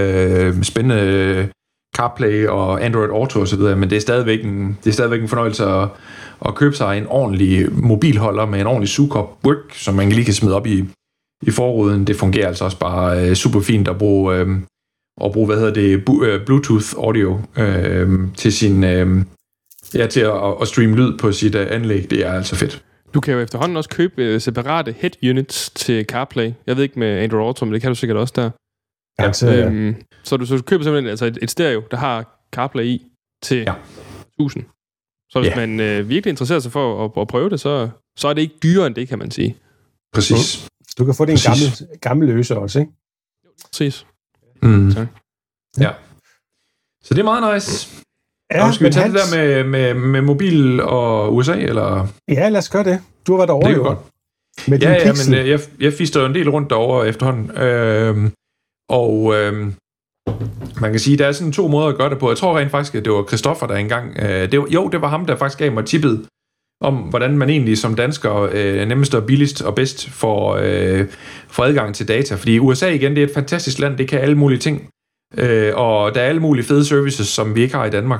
øh, spændende CarPlay og Android Auto og så videre, men det er stadigvæk en, det er stadigvæk en fornøjelse at, at købe sig en ordentlig mobilholder med en ordentlig sugekop brick, som man lige kan smide op i, i forruden. Det fungerer altså også bare øh, super fint at bruge, øh, at bruge hvad hedder det, bu- øh, Bluetooth audio øh, til sin øh, ja, til at, at streame lyd på sit øh, anlæg. Det er altså fedt. Du kan jo efterhånden også købe øh, separate head units til CarPlay. Jeg ved ikke med Android Auto, men det kan du sikkert også der. Ja, så, ja. Øhm, så, du, så du køber simpelthen altså et, et stereo, der har CarPlay i til ja. tusind. Så hvis ja. man øh, virkelig interesserer sig for at, at prøve det, så, så er det ikke dyrere end det, kan man sige. Præcis. Du kan få det en gammel, gammel løse også, ikke? Præcis. Mm. Ja. ja. Så det er meget nice. Ja, og skal vi tage Hans... det der med, med, med mobil og U S A, eller? Ja, lad os gøre det. Du har været derovre, jo. Med ja, ja, men øh, jeg, jeg fister jo en del rundt derovre efterhånden. Øhm, og øhm, man kan sige, der er sådan to måder at gøre det på. Jeg tror rent faktisk, at det var Christoffer, der engang... Øh, det var, jo, det var ham, der faktisk gav mig tippet om, hvordan man egentlig som dansker øh, nemmest og billigst og bedst får, øh, får adgang til data. Fordi U S A igen, det er et fantastisk land. Det kan alle mulige ting. Øh, og der er alle mulige fede services, som vi ikke har i Danmark.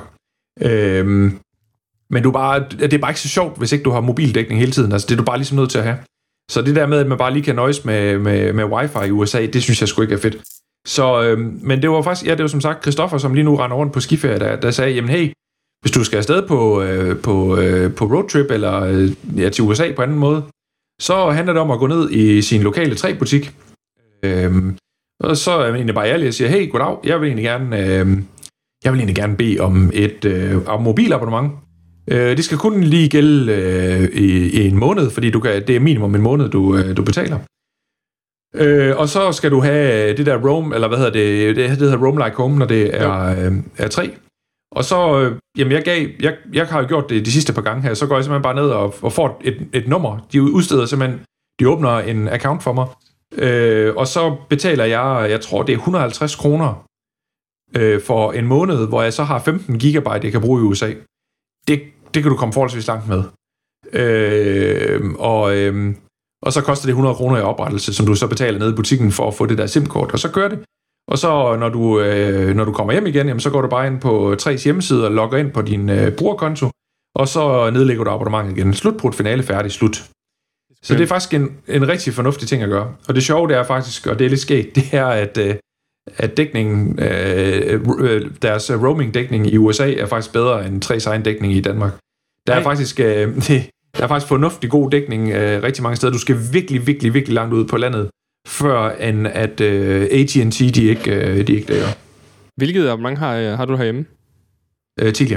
Øh, men du bare, det er bare ikke så sjovt, hvis ikke du har mobildækning hele tiden. Altså, det er du bare ligesom nødt til at have. Så det der med, at man bare lige kan nøjes med, med, med wifi i U S A, det synes jeg sgu ikke er fedt. Så, øh, men det var faktisk, ja, det var som sagt Christoffer, som lige nu render rundt på skiferie, der, der sagde, jamen hey, hvis du skal afsted på, øh, på, øh, på roadtrip eller øh, ja, til U S A på anden måde, så handler det om at gå ned i sin lokale træbutik. Øh, og så er jeg egentlig bare ærlig og siger, hey, goddag, jeg vil egentlig gerne, øh, jeg vil egentlig gerne bede om et øh, om mobilabonnement. Øh, det skal kun lige gælde øh, i, i en måned, fordi du kan, det er minimum en måned, du, øh, du betaler. Øh, og så skal du have det der roam, eller hvad hedder det, det hedder roam like home, når det er, øh, er tre. Og så, øh, jamen jeg gav, jeg, jeg har jo gjort det de sidste par gange her, så går jeg simpelthen bare ned og, og får et, et nummer. De udsteder simpelthen, de åbner en account for mig, øh, og så betaler jeg, jeg tror det er et hundrede og halvtreds kroner øh, for en måned, hvor jeg så har femten gigabyte, jeg kan bruge i U S A. Det, det kan du komme forholdsvis langt med. Øh, og, øh, og så koster det hundrede kroner i oprettelse, som du så betaler nede i butikken for at få det der SIM-kort, og så gør det. Og så når du, øh, når du kommer hjem igen, jamen, så går du bare ind på Tres hjemmeside og logger ind på din øh, brugerkonto, og så nedlægger du abonnementet igen. Slutbrud, finale, færdig, slut. Så det er faktisk en, en rigtig fornuftig ting at gøre. Og det sjove, det er faktisk, og det er lidt skægt, det er, at, øh, at dækningen, øh, deres roaming-dækning i U S A er faktisk bedre end Tres egen dækning i Danmark. Der er Nej. faktisk... Øh, det, der er faktisk fornuftig god dækning øh, rigtig mange steder. Du skal virkelig, virkelig, virkelig langt ud på landet, før end at øh, A T and T, de ikke, øh, de ikke dækker. Hvilket abonnement har, har du herhjemme? Øh, Telia.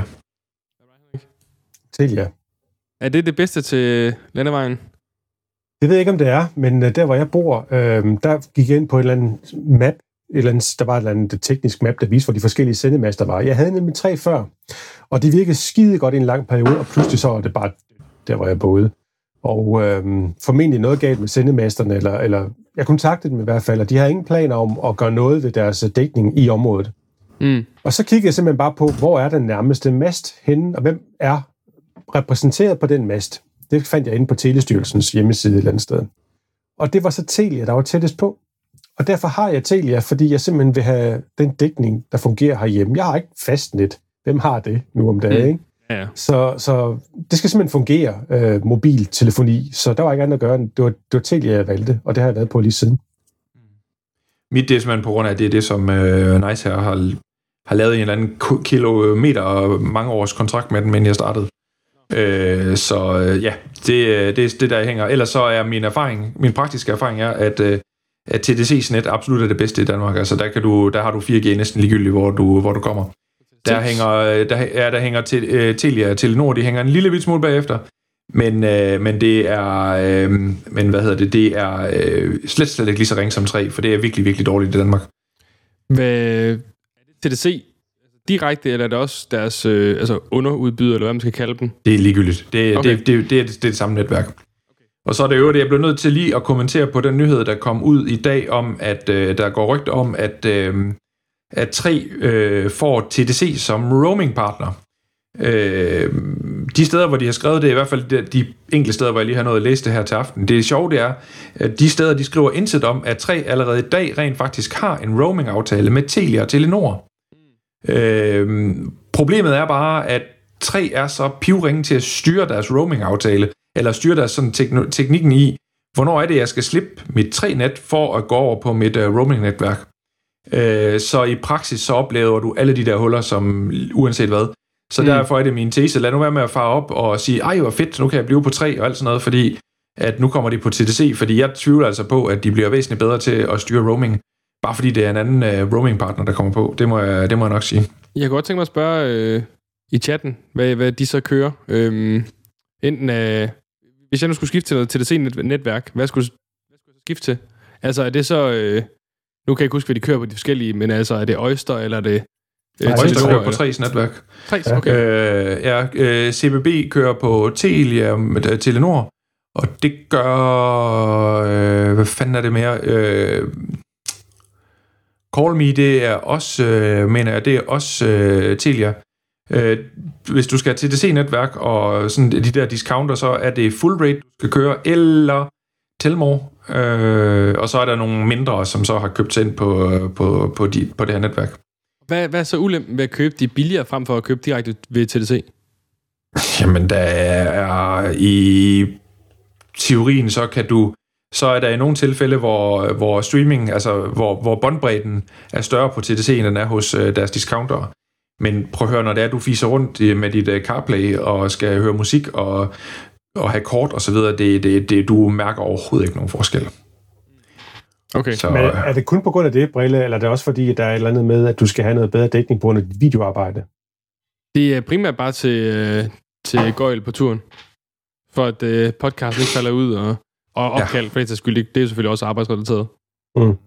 Telia. Er det det bedste til landevejen? Det ved jeg ikke, om det er, men der, hvor jeg bor, øh, der gik jeg ind på et eller andet map, et eller andet, der var et eller andet teknisk map, der viste, hvor de forskellige sendemaster var. Jeg havde nemlig tre før, og de virkede skide godt i en lang periode, og pludselig så var det bare der, hvor jeg boede. Og øh, formentlig noget galt med sendemasterne, eller, eller jeg kontaktede dem i hvert fald, og de har ingen planer om at gøre noget ved deres dækning i området. Mm. Og så kiggede jeg simpelthen bare på, hvor er den nærmeste mast henne, og hvem er repræsenteret på den mast. Det fandt jeg inde på Telestyrelsens hjemmeside et eller andet sted. Og det var så Telia, der var tættest på. Og derfor har jeg Telia, fordi jeg simpelthen vil have den dækning, der fungerer herhjemme. Jeg har ikke fastnet. Hvem har det nu om dagen, mm. ikke? Ja. Så, så det skal simpelthen fungere, øh, mobiltelefoni. Så der var ikke andet at gøre. Det var, det var Telia, jeg valgte, og det har jeg været på lige siden. Mit det er simpelthen på grund af, at det er det, som øh, Nice her har, har lavet en eller anden kilometer og mange års kontrakt med den, men jeg startede. Øh, så øh, ja, det, det er det, der hænger. Ellers så er min erfaring, min praktiske erfaring er, at, øh, at T D C's net absolut er det bedste i Danmark. Altså der, kan du, der har du fire G næsten ligegyldigt, hvor du, hvor du kommer. Der hænger, der, ja, der hænger til, øh, Telia og Telenor, de hænger en lille bit smule bagefter, men, øh, men det er, øh, men hvad hedder det, det er øh, slet, slet ikke lige så ringe som tre, for det er virkelig, virkelig dårligt i Danmark. Hvad, er det T D C direkte, eller er det også deres øh, altså underudbyder, eller hvad man skal kalde dem? Det er ligegyldigt. Det, okay. det, det, det, det, er, det er det samme netværk. Okay. Og så er det jo det, jeg blev nødt til lige at kommentere på den nyhed, der kom ud i dag, om at øh, der går rygter om, at øh, at tre øh, får T D C som roaming-partner. Øh, de steder, hvor de har skrevet det, i hvert fald de, de enkelte steder, hvor jeg lige har nået at læse det her til aften, det sjove det er, at de steder, de skriver indsat om, at tre allerede i dag rent faktisk har en roaming-aftale med Telia og Telenor. Mm. Øh, problemet er bare, at tre er så pivringe til at styre deres roaming-aftale, eller styre deres sådan tekn- teknikken i, hvornår er det, jeg skal slippe mit tre net for at gå over på mit uh, roaming-netværk. Så i praksis så oplever du alle de der huller, som uanset hvad. Så mm. derfor er det min tese. Lad nu være med at fare op og sige, ej, hvor fedt, nu kan jeg blive på tre og alt sådan noget, fordi at nu kommer de på T D C, fordi jeg tvivler altså på, at de bliver væsentligt bedre til at styre roaming, bare fordi det er en anden uh, roaming-partner, der kommer på. Det må jeg, det må jeg nok sige. Jeg kunne godt tænke mig at spørge øh, i chatten, hvad, hvad de så kører. Øhm, enten øh, hvis jeg nu skulle skifte til noget T D C-netværk, hvad skulle, hvad skulle jeg skifte til? Altså er det så... Øh, Nu kan jeg ikke huske, hvad de kører på de forskellige, men altså, er det Oyster, eller er det... Øh, Oyster kører på Tres netværk. Tres, okay. Øh, ja, øh, C B B kører på Telia med Telenor, og det gør... Øh, hvad fanden er det mere? Øh, CallMe, det er også, øh, mener jeg, det er også øh, Telia. Øh, hvis du skal have T D C-netværk og sådan de der discounter, så er det full rate, du skal køre, eller Telmore. Øh, og så er der nogle mindre, som så har købt ind på, på, på, de, på det her netværk. Hvad, hvad er så ulempen ved at købe de billigere, frem for at købe direkte ved T D C? Jamen, der er i teorien, så kan du... Så er der i nogle tilfælde, hvor, hvor streaming, altså hvor, hvor båndbredden er større på T D C, end den er hos deres discounter. Men prøv at høre, når det er, du fiser rundt med dit CarPlay og skal høre musik og... og have kort og så videre, det, det, det, du mærker overhovedet ikke nogen forskel. Okay. Så, men er det kun på grund af det, Brille, eller er det også fordi, at der er et eller andet med, at du skal have noget bedre dækning på grund af dit videoarbejde? Det er primært bare til, til Gøjl på turen. For at øh, podcasten ikke falder ud, og, og opkald, ja. For det er skyld, det er selvfølgelig også arbejdsrelateret. Mm.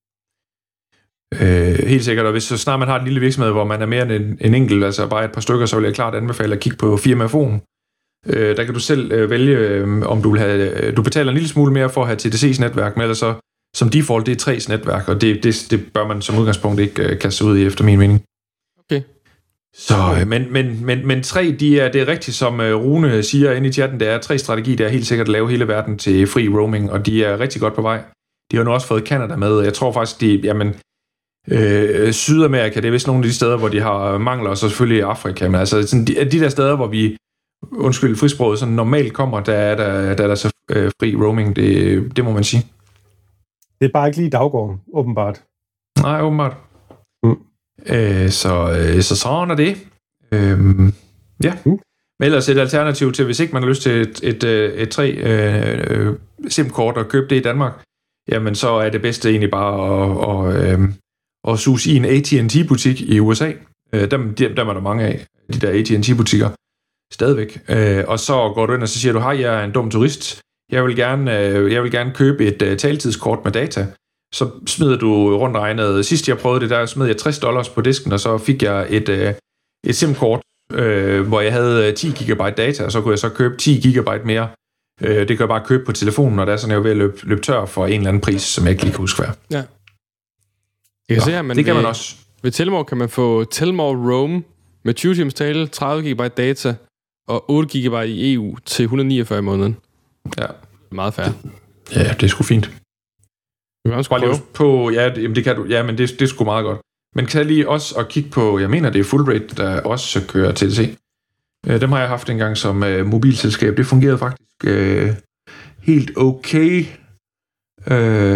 Øh, helt sikkert, og hvis så snart man har en lille virksomhed, hvor man er mere end en, en enkelt, altså bare et par stykker, så vil jeg klart anbefale at kigge på firmafon. Øh, der kan du selv øh, vælge, øh, om du vil have, øh, du betaler en lille smule mere for at have T D C's netværk, men ellers så som default, det er tres netværk, og det, det, det bør man som udgangspunkt ikke øh, kaste ud i, efter min mening. Okay. Så, øh, men, men, men, men tre, de er, det er rigtigt, som øh, Rune siger inde i chatten, det er tre strategi, der er helt sikkert at lave hele verden til fri roaming, og de er rigtig godt på vej. De har nu også fået Canada med, jeg tror faktisk, de, jamen, øh, Sydamerika, det er vist nogle af de steder, hvor de har mangler, og så selvfølgelig Afrika, men altså sådan, de, de der steder, hvor vi, undskyld, frisproget, sådan normalt kommer, der er der, der, er der så øh, fri roaming, det, det må man sige. Det er bare ikke lige daggården, åbenbart. Nej, åbenbart. Mm. Øh, så, øh, så sådan er det. Øh, ja. Mm. Men ellers et alternativ til, hvis ikke man har lyst til et, et, et, et tre øh, SIM-kort og købe det i Danmark, jamen så er det bedste egentlig bare at, at, øh, at suse i en A T and T-butik i U S A. Øh, dem, dem, dem er der mange af, de der A T and T-butikker. Stadigvæk. Øh, og så går du ind og så siger du, hej, jeg er en dum turist. Jeg vil gerne, øh, jeg vil gerne købe et øh, taletidskort med data. Så smider du rundt regnet. Sidst jeg prøvede det der, smed jeg tres dollars på disken, og så fik jeg et, øh, et SIM-kort, øh, hvor jeg havde ti gigabyte data, og så kunne jeg så købe ti gigabyte mere. Øh, det kan jeg bare købe på telefonen, og der er sådan, jeg ved at løbe, løbe tør for en eller anden pris, som jeg ikke lige kan huske hvad. Ja. Jeg kan så, se, at man det kan ved, man også. Ved Telmore kan man få Telmore Roam med tyve timers tale, tredive gigabyte data og otte gigabyte i E U til et hundrede og niogfyrre i måneden. Ja. Meget fair. Ja, det er sgu fint. Du kan også prøve. På, ja, det, det kan du. Ja, men det, det er sgu meget godt. Men kan lige også at kigge på, jeg mener, det er Fullrate, der også kører T D C. Dem har jeg haft engang som uh, mobilselskab. Det fungerede faktisk uh, helt okay. Uh,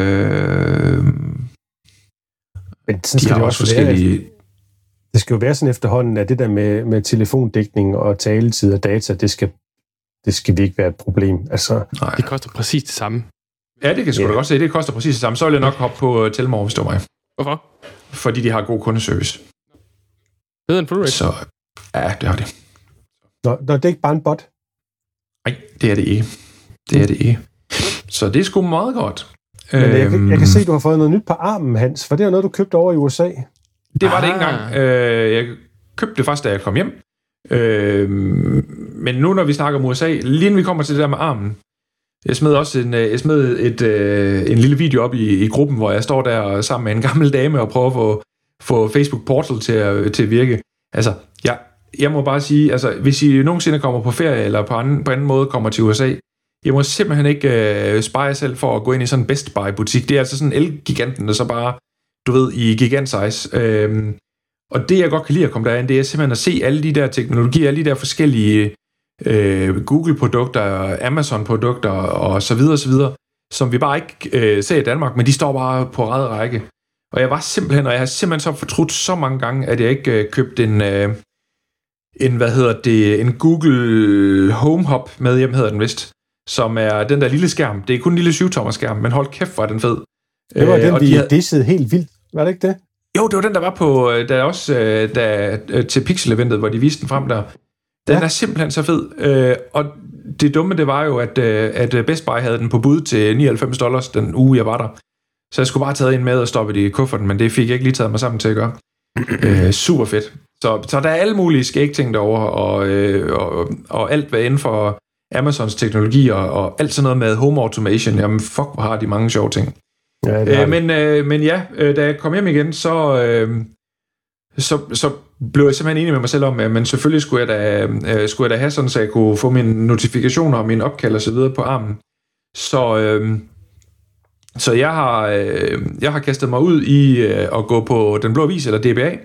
men sådan skal de det også forskellige... være. Det skal jo være sådan efterhånden, at det der med, med telefondækning og taletid og data, det skal, det skal ikke være et problem. Altså, nej. Det koster præcis det samme. Ja, det kan sgu da godt se. Det koster præcis det samme. Så vil jeg nok hoppe på Telmore, hvis det var mig. Hvorfor? Fordi de har god kundeservice. Bedre end Fullrate? Så, ja, det har de. Nå, nå, det er ikke bare en bot? Nej, det er det ikke. Det er det ikke. Så det er sgu meget godt. Men øhm, jeg, kan, jeg kan se, at du har fået noget nyt på armen, Hans, for det er noget, du købte over i U S A. Det var ah. det ikke engang. Øh, jeg købte det først, da jeg kom hjem. Øh, men nu, når vi snakker om U S A, lige inden vi kommer til det der med armen, jeg smed også en, jeg smed et, et, en lille video op i, i gruppen, hvor jeg står der sammen med en gammel dame og prøver at få, få Facebook Portal til at, til at virke. Altså, jeg, jeg må bare sige, altså, hvis I nogensinde kommer på ferie, eller på anden, på anden måde kommer til U S A, jeg må simpelthen ikke uh, spare jer selv for at gå ind i sådan en Best Buy-butik. Det er altså sådan en el-giganten, der så bare, du ved, i gigant-size. Øhm, og det, jeg godt kan lide at komme derind, det er simpelthen at se alle de der teknologier, alle de der forskellige øh, Google-produkter, Amazon-produkter og så videre, så videre, som vi bare ikke øh, ser i Danmark, men de står bare på ræd række. Og jeg var simpelthen, og jeg har simpelthen så fortrudt så mange gange, at jeg ikke øh, købte en, øh, en, hvad hedder det, en Google Home Hub med hjem, hedder den vist, som er den der lille skærm. Det er kun en lille syv-tommer skærm, men hold kæft, hvor er den fed. Det var øh, den, vi de havde... dissede helt vildt. Var det ikke det? Jo, det var den, der var på, der også der, til Pixel-eventet, hvor de viste den frem der. Den ja. er simpelthen så fed. Øh, og det dumme, det var jo, at, at Best Buy havde den på bud til nioghalvfems dollars den uge, jeg var der. Så jeg skulle bare tage en med og stoppe det i kufferten, men det fik jeg ikke lige taget mig sammen til at gøre. øh, super fedt. Så, så der er alle mulige skægting derovre, og, øh, og, og alt hvad inden for Amazons teknologi, og, og alt sådan noget med home automation. Jamen fuck, hvor har de mange sjove ting. Ja, øh, men, øh, men ja, øh, da jeg kom hjem igen, så, øh, så, så blev jeg simpelthen enig med mig selv om, at men selvfølgelig skulle jeg, da, øh, skulle jeg da have sådan, så jeg kunne få mine notifikationer og mine opkald og så videre på armen. Så, øh, så jeg, har, øh, jeg har kastet mig ud i øh, at gå på Den Blå Avis, eller D B A.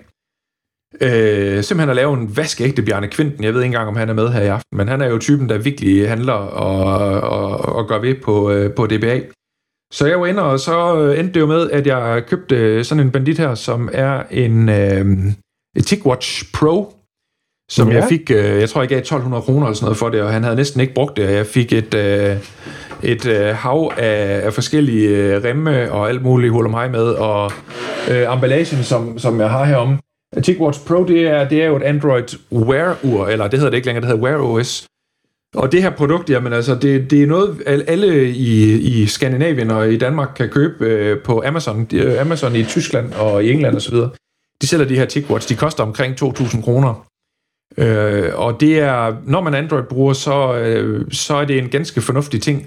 Øh, simpelthen at lave en vaskeægte Bjarne Quinten. Jeg ved ikke engang, om han er med her i aften, men han er jo typen, der virkelig handler og, og, og gør ved på, øh, på D B A. Så jeg var inde, og så endte det jo med, at jeg købte sådan en bandit her, som er en øh, et TicWatch Pro, som ja. jeg fik, øh, jeg tror, jeg gav tolv hundrede kroner eller sådan noget for det, og han havde næsten ikke brugt det, og jeg fik et, øh, et øh, hav af, af forskellige øh, remme og alt muligt hul om hej med, og øh, emballagen, som, som jeg har herom, TicWatch Pro, det er, det er jo et Android Wear-ur, eller det hedder det ikke længere, det hedder Wear O S. Og det her produkt, jamen altså, det, det er noget, alle i, i Skandinavien og i Danmark kan købe øh, på Amazon. De, Amazon i Tyskland og i England osv. De sælger de her TicWatch, de koster omkring to tusind kroner. Øh, og det er, når man Android-bruger, så, øh, så er det en ganske fornuftig ting.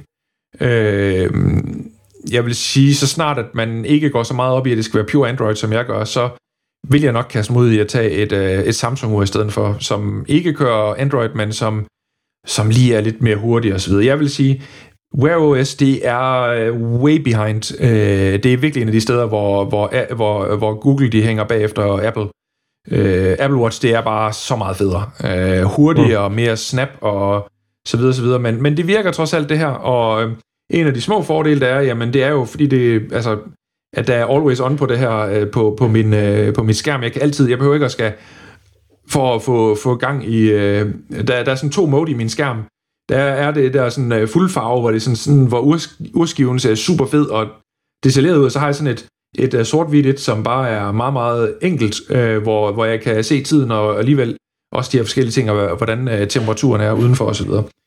Øh, jeg vil sige, så snart at man ikke går så meget op i, at det skal være pure Android, som jeg gør, så vil jeg nok kaste mig ud i at tage et, et Samsung-ur i stedet for, som ikke kører Android, men som, som lige er lidt mere hurtig og så videre. Jeg vil sige, Wear O S, det er way behind. Det er virkelig en af de steder, hvor, hvor, hvor, hvor Google de hænger bagefter Apple. Apple Watch, det er bare så meget federe. Hurtigere, mere snap og så videre, så videre. Men, men det virker trods alt det her, og en af de små fordele, der er, jamen det er jo, fordi det, altså, at der er always on på det her, øh, på, på, min, øh, på min skærm. Jeg kan altid, jeg behøver ikke at skal, for at få, få gang i, øh, der, der er sådan to mode i min skærm. Der er det der sådan øh, fuldfarve, hvor det er sådan, sådan hvor urs, urskiven ser super fed og detaljeret ud, og så har jeg sådan et, et uh, sort-hvidt et, som bare er meget, meget enkelt, øh, hvor, hvor jeg kan se tiden, og alligevel også de her forskellige ting, og hvordan øh, temperaturen er udenfor osv.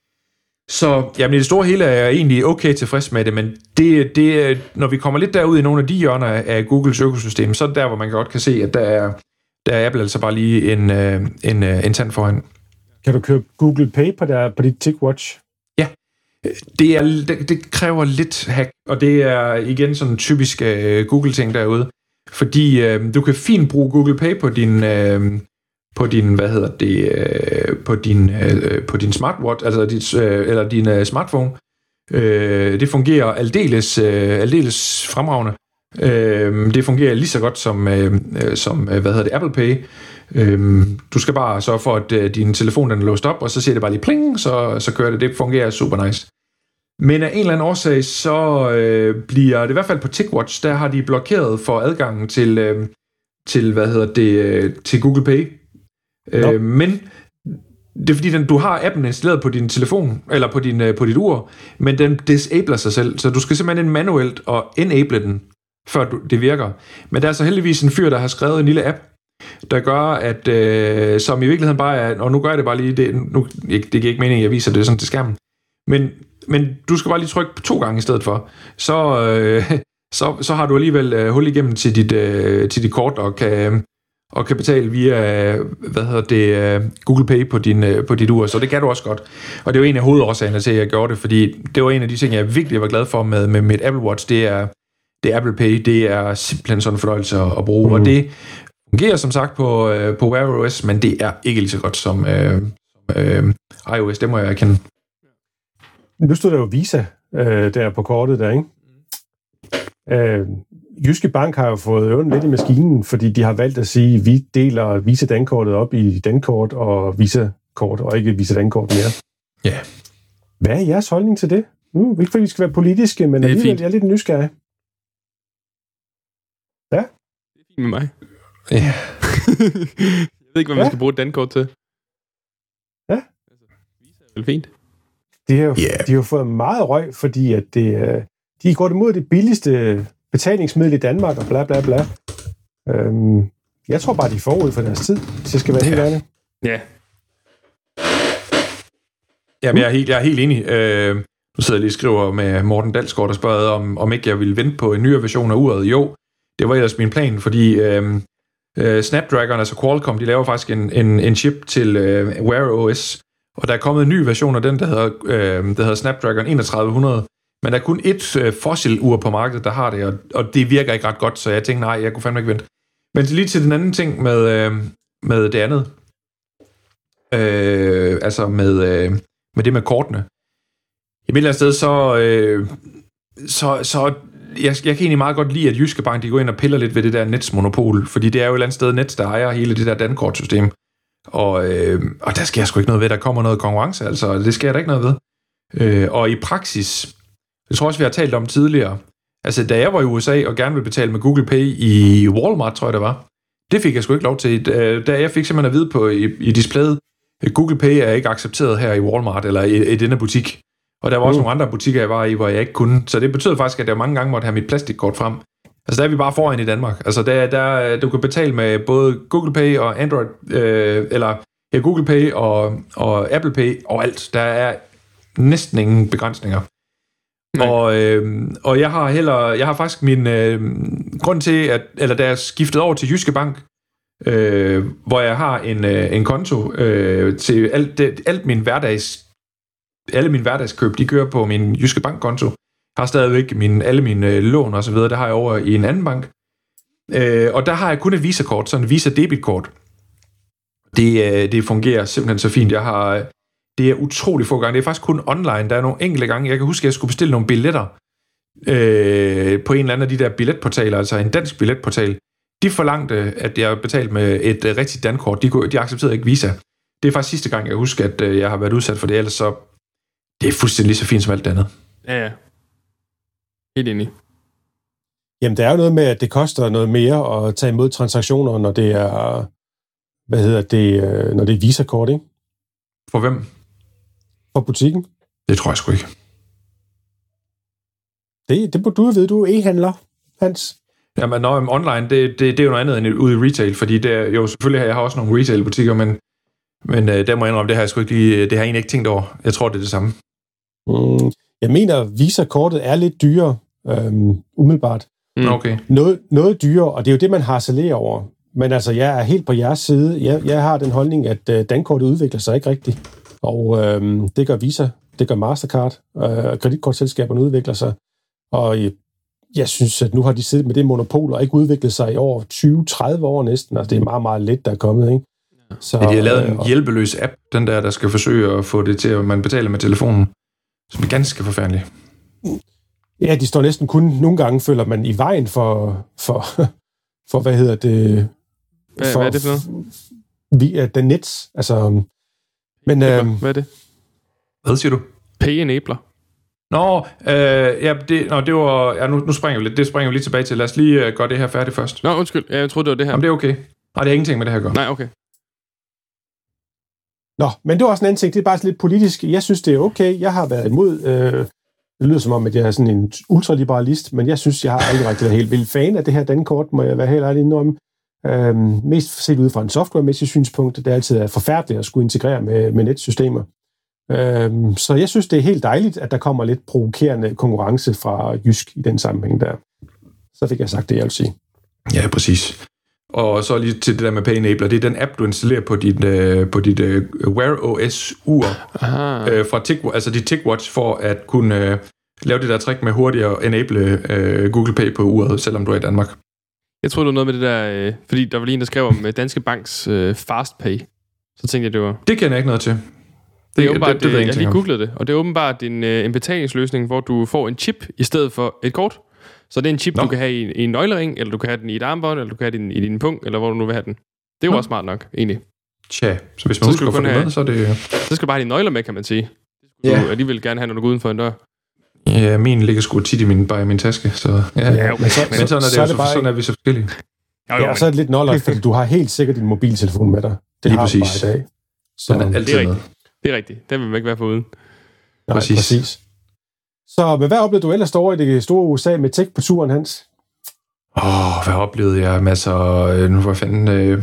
Så jamen, i det store hele er jeg egentlig okay tilfreds med det, men det, det, når vi kommer lidt derud i nogle af de hjørner af Googles økosystem, så er det der, hvor man godt kan se, at der er, der er Apple altså bare lige en, en, en tand foran. Kan du købe Google Pay på, der, på dit TicWatch? Ja, det, er, det, det kræver lidt hack, og det er igen sådan en typisk uh, Google-ting derude, fordi uh, du kan fint bruge Google Pay på din... Uh, på din, hvad hedder det, øh, på din, øh, på din smartwatch, altså dit, øh, eller din øh, smartphone. Øh, det fungerer aldeles, øh, aldeles fremragende. Øh, det fungerer lige så godt som, øh, som øh, hvad hedder det, Apple Pay. Øh, du skal bare sørge for, at øh, din telefon den er låst op, og så siger det bare lige pling, så, så kører det. Det fungerer super nice. Men af en eller anden årsag, så øh, bliver det i hvert fald på TicWatch, der har de blokeret for adgangen til, øh, til hvad hedder det, øh, til Google Pay. No. Øh, men det er fordi, den, du har appen installeret på din telefon, eller på, din, på dit ur, men den disabler sig selv, så du skal simpelthen manuelt og enable den, før du, det virker. Men der er så heldigvis en fyr, der har skrevet en lille app, der gør, at øh, som i virkeligheden bare er, og nu gør jeg det bare lige, det, nu, det giver ikke mening, at jeg viser det sådan til skærmen, men, men du skal bare lige trykke to gange i stedet for, så, øh, så, så har du alligevel øh, hul igennem til dit, øh, til dit kort, og kan... og kan betale via, hvad hedder det, Google Pay på, din, på dit ur, så det kan du også godt. Og det er jo en af hovedårsagerne til, at jeg gjorde det, fordi det var en af de ting, jeg virkelig var glad for med, med mit Apple Watch, det er, det er Apple Pay, det er simpelthen sådan en fornøjelse at, at bruge, mm. og det fungerer som sagt på, på Wear O S, men det er ikke lige så godt som, øh, som øh, iOS, det må jeg erkende. Nu stod der jo Visa øh, der på kortet der, ikke? Øh, Jyske Bank har jo fået øven lidt i maskinen, fordi de har valgt at sige, at vi deler Visa Dankortet op i Dankort og Visa-kort, og ikke Visa Dankort mere. Ja. Yeah. Hvad er jeres holdning til det? Nu, ikke fordi vi skal være politiske, men alligevel jeg er lidt nysgerrig. Ja? Det er fint med mig. Ja. jeg ved ikke, hvad man ja. skal bruge et Dankort til. Ja. Visa er vel fint. De har, yeah. de har fået meget røg, fordi at det, de går imod det billigste betalingsmiddel i Danmark, og bla bla bla. Øhm, jeg tror bare, de er forud for deres tid, hvis jeg skal være ja. helt ærlig. Ja. Jamen, jeg er helt, jeg er helt enig. Øh, nu sidder jeg lige og skriver med Morten Dalsgaard, der spørger, om, om ikke jeg ville vente på en nyere version af uret. Jo, det var ellers min plan, fordi øh, øh, Snapdragon, altså Qualcomm, de laver faktisk en, en, en chip til øh, Wear O S, og der er kommet en ny version af den, der hedder, øh, der hedder Snapdragon enogtredive hundrede. Men der er kun et øh, fossil-ur på markedet, der har det, og, og det virker ikke ret godt, så jeg tænkte, nej, jeg kunne fandme ikke vente. Men lige til den anden ting med, øh, med det andet, øh, altså med, øh, med det med kortene. I et eller andet sted, så, øh, så, så jeg, jeg kan egentlig meget godt lide, at Jyske Bank, de går ind og piller lidt ved det der Nets-monopol, fordi det er jo et eller andet sted Nets, der ejer hele det der dankortsystem. Og, øh, og der sker jeg sgu ikke noget ved, der kommer noget konkurrence, altså det sker der ikke noget ved. Øh, og i praksis, jeg tror også, vi har talt om tidligere. Altså, da jeg var i U S A og gerne ville betale med Google Pay i Walmart, tror jeg det var, det fik jeg sgu ikke lov til. Da jeg fik simpelthen at vide på i, i displayet, at Google Pay er ikke accepteret her i Walmart eller i, i denne butik. Og der var også mm. nogle andre butikker, jeg var i, hvor jeg ikke kunne. Så det betød faktisk, at jeg mange gange måtte have mit plastikkort frem. Altså, der er vi bare foran i Danmark. Altså, der, der, du kan betale med både Google Pay og Android, øh, eller ja, Google Pay og, og Apple Pay og alt. Der er næsten ingen begrænsninger. Og, øh, og jeg har heller, jeg har faktisk min øh, grund til, at, eller da jeg skiftede over til Jyske Bank, øh, hvor jeg har en, øh, en konto øh, til alt, det, alt min hverdags, alle mine hverdagskøb, de kører på min Jyske Bank-konto. Jeg har stadigvæk mine, alle mine lån og så videre, der har jeg over i en anden bank. Øh, og der har jeg kun et Visa-kort, sådan et Visa-debitkort. Det, øh, det fungerer simpelthen så fint. Jeg har, det er utrolig få gange. Det er faktisk kun online. Der er nogle enkelte gange. Jeg kan huske, at jeg skulle bestille nogle billetter øh, på en eller anden af de der billetportaler, altså en dansk billetportal. De forlangte, at jeg betalte med et øh, rigtigt dankort. De, de accepterede ikke Visa. Det er faktisk sidste gang, jeg husker, at øh, jeg har været udsat for det. Ellers så det er fuldstændig lige så fint som alt andet. Ja, ja. Helt enig. Jamen, der er jo noget med, at det koster noget mere at tage imod transaktioner, når det er, hvad hedder det, når det er Visa-kort, ikke? For hvem? For butikken. Det tror jeg sgu ikke. Det, det burde du vide, du er e-handler, Hans. Jamen, når online, det, det, det er jo noget andet end ude i retail, fordi det er, jo selvfølgelig har jeg også nogle retail-butikker, men, men der må jeg indrømme, det har jeg sgu ikke lige, det har jeg egentlig ikke tænkt over. Jeg tror, det er det samme. Mm, jeg mener, Visa-kortet er lidt dyrere, øhm, umiddelbart. Mm. Okay. Noget, noget dyrere, og det er jo det, man harcelerer over. Men altså, jeg er helt på jeres side. Jeg, jeg har den holdning, at øh, dankortet udvikler sig ikke rigtigt. Og øh, det gør Visa, det gør Mastercard, øh, kreditkortselskaberne udvikler sig. Og øh, jeg synes, at nu har de siddet med det monopol og ikke udviklet sig i over tyve til tredive år næsten. Altså, det er meget, meget let, der er kommet, ikke? Så, ja, de har lavet en hjælpeløs app, den der, der skal forsøge at få det til, at man betaler med telefonen. Som er ganske forfærdeligt. Ja, de står næsten kun, nogle gange føler man i vejen for, for, for hvad hedder det? Hvad, for, hvad er det for noget? Via the nets, altså... Men, øh, hvad er det? Hvad siger du? Pay Enabler. Nå, øh, ja, det, nå, det var... Ja, nu, nu springer vi lidt. Det springer vi lige tilbage til. Lad os lige uh, gøre det her færdigt først. Nå, undskyld. Ja, jeg troede, det var det her. Jamen, det er okay. Nej, det er ingenting med det her at gøre. Nej, okay. Nå, men det var også en anden ting. Det er bare lidt politisk. Jeg synes, det er okay. Jeg har været imod... Øh, det lyder som om, at jeg er sådan en ultraliberalist, men jeg synes, jeg har aldrig rigtig været helt vildt fan af det her dankort, må jeg være helt ærlig indrømme. Øhm, mest set ud fra en softwaremæssig synspunkt. Det er altid er forfærdeligt at skulle integrere med, med netsystemer. Øhm, så jeg synes, det er helt dejligt, at der kommer lidt provokerende konkurrence fra Jysk i den sammenhæng der. Så fik jeg sagt det, jeg vil sige. Ja, præcis. Og så lige til det der med Pay Enabler. Det er den app, du installerer på dit, uh, på dit uh, Wear O S-ur uh, fra Tic, altså dit TicWatch, for at kunne uh, lave det der trick med hurtigt at enable uh, Google Pay på uret, selvom du er i Danmark. Jeg tror det var noget med det der, øh, fordi der var lige en, der skrev om Danske Banks øh, FastPay. Så tænkte jeg, det var... Det kender jeg ikke noget til. Det, det er åbenbart, det, det, det, jeg har lige googlet det, og det er åbenbart en, øh, en betalingsløsning, hvor du får en chip i stedet for et kort. Så det er en chip, Nå. du kan have i, i en nøglering, eller du kan have den i et armbånd, eller du kan have den i din punkt, eller hvor du nu vil have den. Det er jo Nå. også smart nok, egentlig. Tja, så hvis man husker at få det med, så er det... Så skal du bare have dine nøgler med, kan man sige. Det skulle ja. du alligevel gerne have, når du går uden for en dør. Ja, min ligger sgu tit i min, bare i min taske, så ja. ja okay. Men, så, men sådan er det så, jo, så, bare... sådan er vi så forskellige. Jo, jo, ja, og så er det lidt nollert, fordi du har helt sikkert din mobiltelefon med dig. Det lige har præcis. du bare i dag. Så den er altid det er med. rigtigt. Det er rigtigt. Den vil man ikke være foruden. Nej, præcis. præcis. Så men hvad oplevede du ellers derovre i det store U S A med tech på turen, Hans? Åh, oh, hvad oplevede jeg? Masser, øh, nu var fanden... Øh...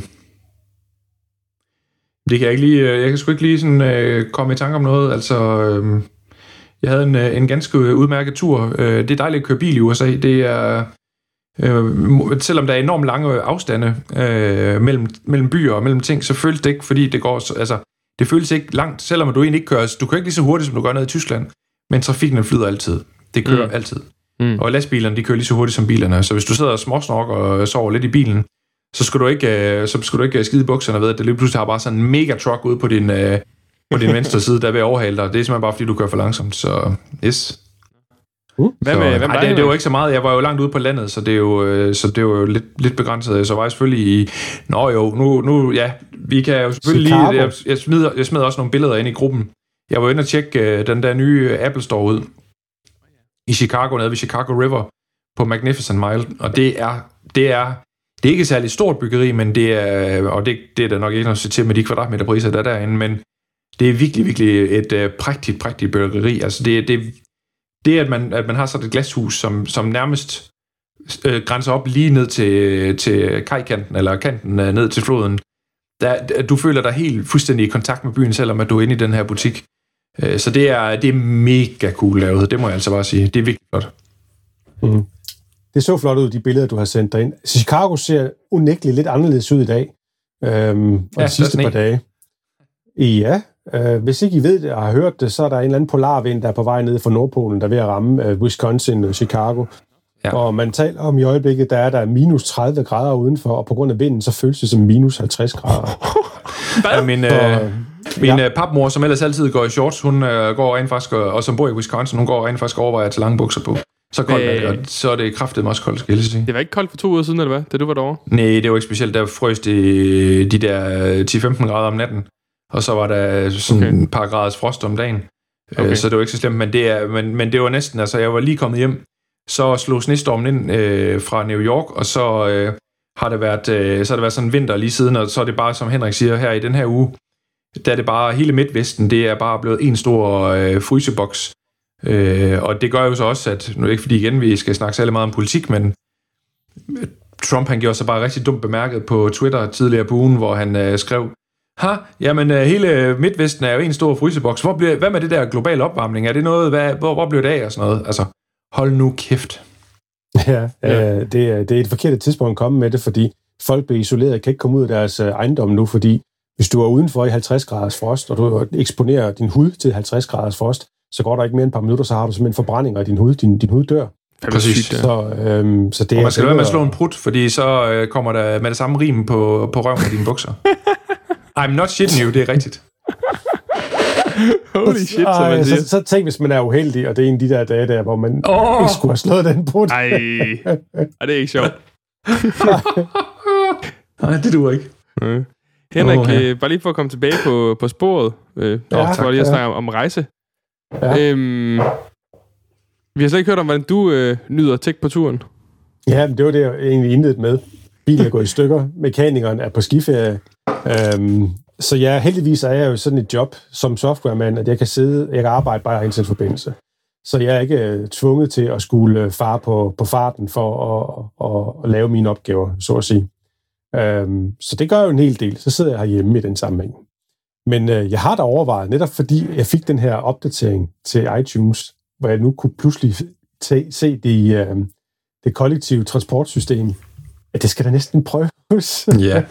Det kan jeg ikke lige... Jeg kan sgu ikke lige sådan, øh, komme i tanke om noget. Altså... Øh... Jeg havde en, en ganske udmærket tur. Det er dejligt at køre bil i U S A. Det er, øh, selvom der er enormt lange afstande øh, mellem, mellem byer og mellem ting, så føles det ikke, fordi det går... Altså, det føles ikke langt, selvom du egentlig ikke kører... Du kører ikke lige så hurtigt, som du gør nede i Tyskland, men trafikken flyder altid. Det kører mm. altid. Mm. Og lastbilerne, de kører lige så hurtigt som bilerne. Så hvis du sidder og småsnokker og sover lidt i bilen, så skal du ikke, så skal du ikke skide bukserne ved, at det lige pludselig har bare sådan en mega truck ude på din... Øh, på din venstre side, der er ved at overhale dig. Det er simpelthen bare, fordi du kører for langsomt, så yes. Uh, hvad med, så, hvad med ej, det, det var ikke så meget. Jeg var jo langt ude på landet, så det er jo, så det var jo lidt, lidt begrænset. Så var jeg selvfølgelig i... Nå jo, nu, nu ja, vi kan jo selvfølgelig lige... Jeg, jeg, smider, jeg smed også nogle billeder ind i gruppen. Jeg var inde og tjekke uh, den der nye Apple Store ud i Chicago, nede ved Chicago River, på Magnificent Mile, og det er... Det er det er ikke et særligt stort byggeri, men det er... Og det, det er der nok ikke noget til med de kvadratmeterpriser, der er derinde, men det er virkelig, virkelig et øh, prægtigt, prægtigt byggeri. Altså det, det, det at, man, at man har sådan et glashus, som, som nærmest øh, grænser op lige ned til, til kajkanten, eller kanten øh, ned til floden. Der, du føler dig helt fuldstændig i kontakt med byen, selvom at du er inde i den her butik. Øh, så det er, det er mega cool lavet, det må jeg altså bare sige. Det er virkelig flot. Mm. Det så flot ud, de billeder, du har sendt derind. Chicago ser unægteligt lidt anderledes ud i dag, øhm, og ja, de sidste par dage. Ja, øh, hvis ikke I ved det og har hørt det, så er der en eller anden polarvind, der er på vej ned fra Nordpolen, der er ved at ramme øh, Wisconsin og Chicago. Ja. Og man taler om i øjeblikket, der er der minus tredive grader udenfor, og på grund af vinden, så føles det som minus halvtreds grader. Ja, min øh, min ja. papmor, som ellers altid går i shorts, hun øh, går rent faktisk, og som bor i Wisconsin, hun går rent faktisk overvejer til lange bukser på. Så koldt er det, og så er det kraftedeme også koldt, skal jeg sige. Det var ikke koldt for to uger siden, eller hvad? Da du var derovre? Nej, det var ikke specielt. Der frøs det de der ti til femten grader om natten, og så var der sådan okay. et par graders frost om dagen. Okay. Så det var ikke så slemt, men det, er, men, men det var næsten, altså jeg var lige kommet hjem, så slog snestormen ind øh, fra New York, og så øh, har det været, øh, så har det været sådan vinter lige siden, og så er det bare, som Henrik siger, her i den her uge, der er det bare, hele Midtvesten, det er bare blevet en stor øh, fryseboks. Øh, og det gør jo så også, at, nu er det ikke fordi igen, vi skal snakke særlig meget om politik, men Trump han gjorde sig bare rigtig dumt bemærket på Twitter tidligere på ugen, hvor han øh, skrev, ha, jamen øh, hele Midtvesten er jo en stor fryseboks. Hvor bliver, hvad med det der globale opvarmning? Er det noget, hvad, hvor, hvor bliver det af og sådan noget? Altså, hold nu kæft. Ja, ja. Øh, det, er, det er et forkert tidspunkt at komme med det, fordi folk bliver isoleret, kan ikke komme ud af deres øh, ejendom nu, fordi hvis du er udenfor i halvtreds graders frost, og du eksponerer din hud til halvtreds graders frost, så går der ikke mere end et par minutter, så har du simpelthen forbrændinger af din hud. Din, din hud dør. Præcis. Så, øhm, så det og man skal lade være med at slå en prut, fordi så øh, kommer der med det samme rim på, på røven af dine bukser. I'm not shitting you, det er rigtigt. Holy shit, Ej, så man siger. Så, så tænk, hvis man er uheldig, og det er en af de der dage, der, hvor man oh. ikke skulle have slået den prut. Ej, og det er ikke sjovt. Nej, det duer ikke. Mm. Henrik, oh, ja. øh, bare lige for at komme tilbage på, på sporet, øh, ja, og for lige at snakke om, om rejse. Ja. Øhm, vi har slet ikke hørt om, hvordan du øh, nyder tech på turen. Ja, men det var det, jeg egentlig indledte med. Bilen er gået i stykker, mekanikeren er på skiferie. Øhm, så ja, heldigvis er jeg jo sådan et job som softwaremand, at jeg kan sidde, jeg kan arbejde bare i internetforbindelse. Så jeg er ikke øh, tvunget til at skulle fare på, på farten for at, at, at lave mine opgaver, så at sige. Øhm, så det gør jo en hel del. Så sidder jeg herhjemme i den sammenhæng. Men øh, jeg har da overvejet, netop fordi jeg fik den her opdatering til iTunes, hvor jeg nu kunne pludselig t- se det, øh, det kollektive transportsystem, at det skal da næsten prøves. Ja.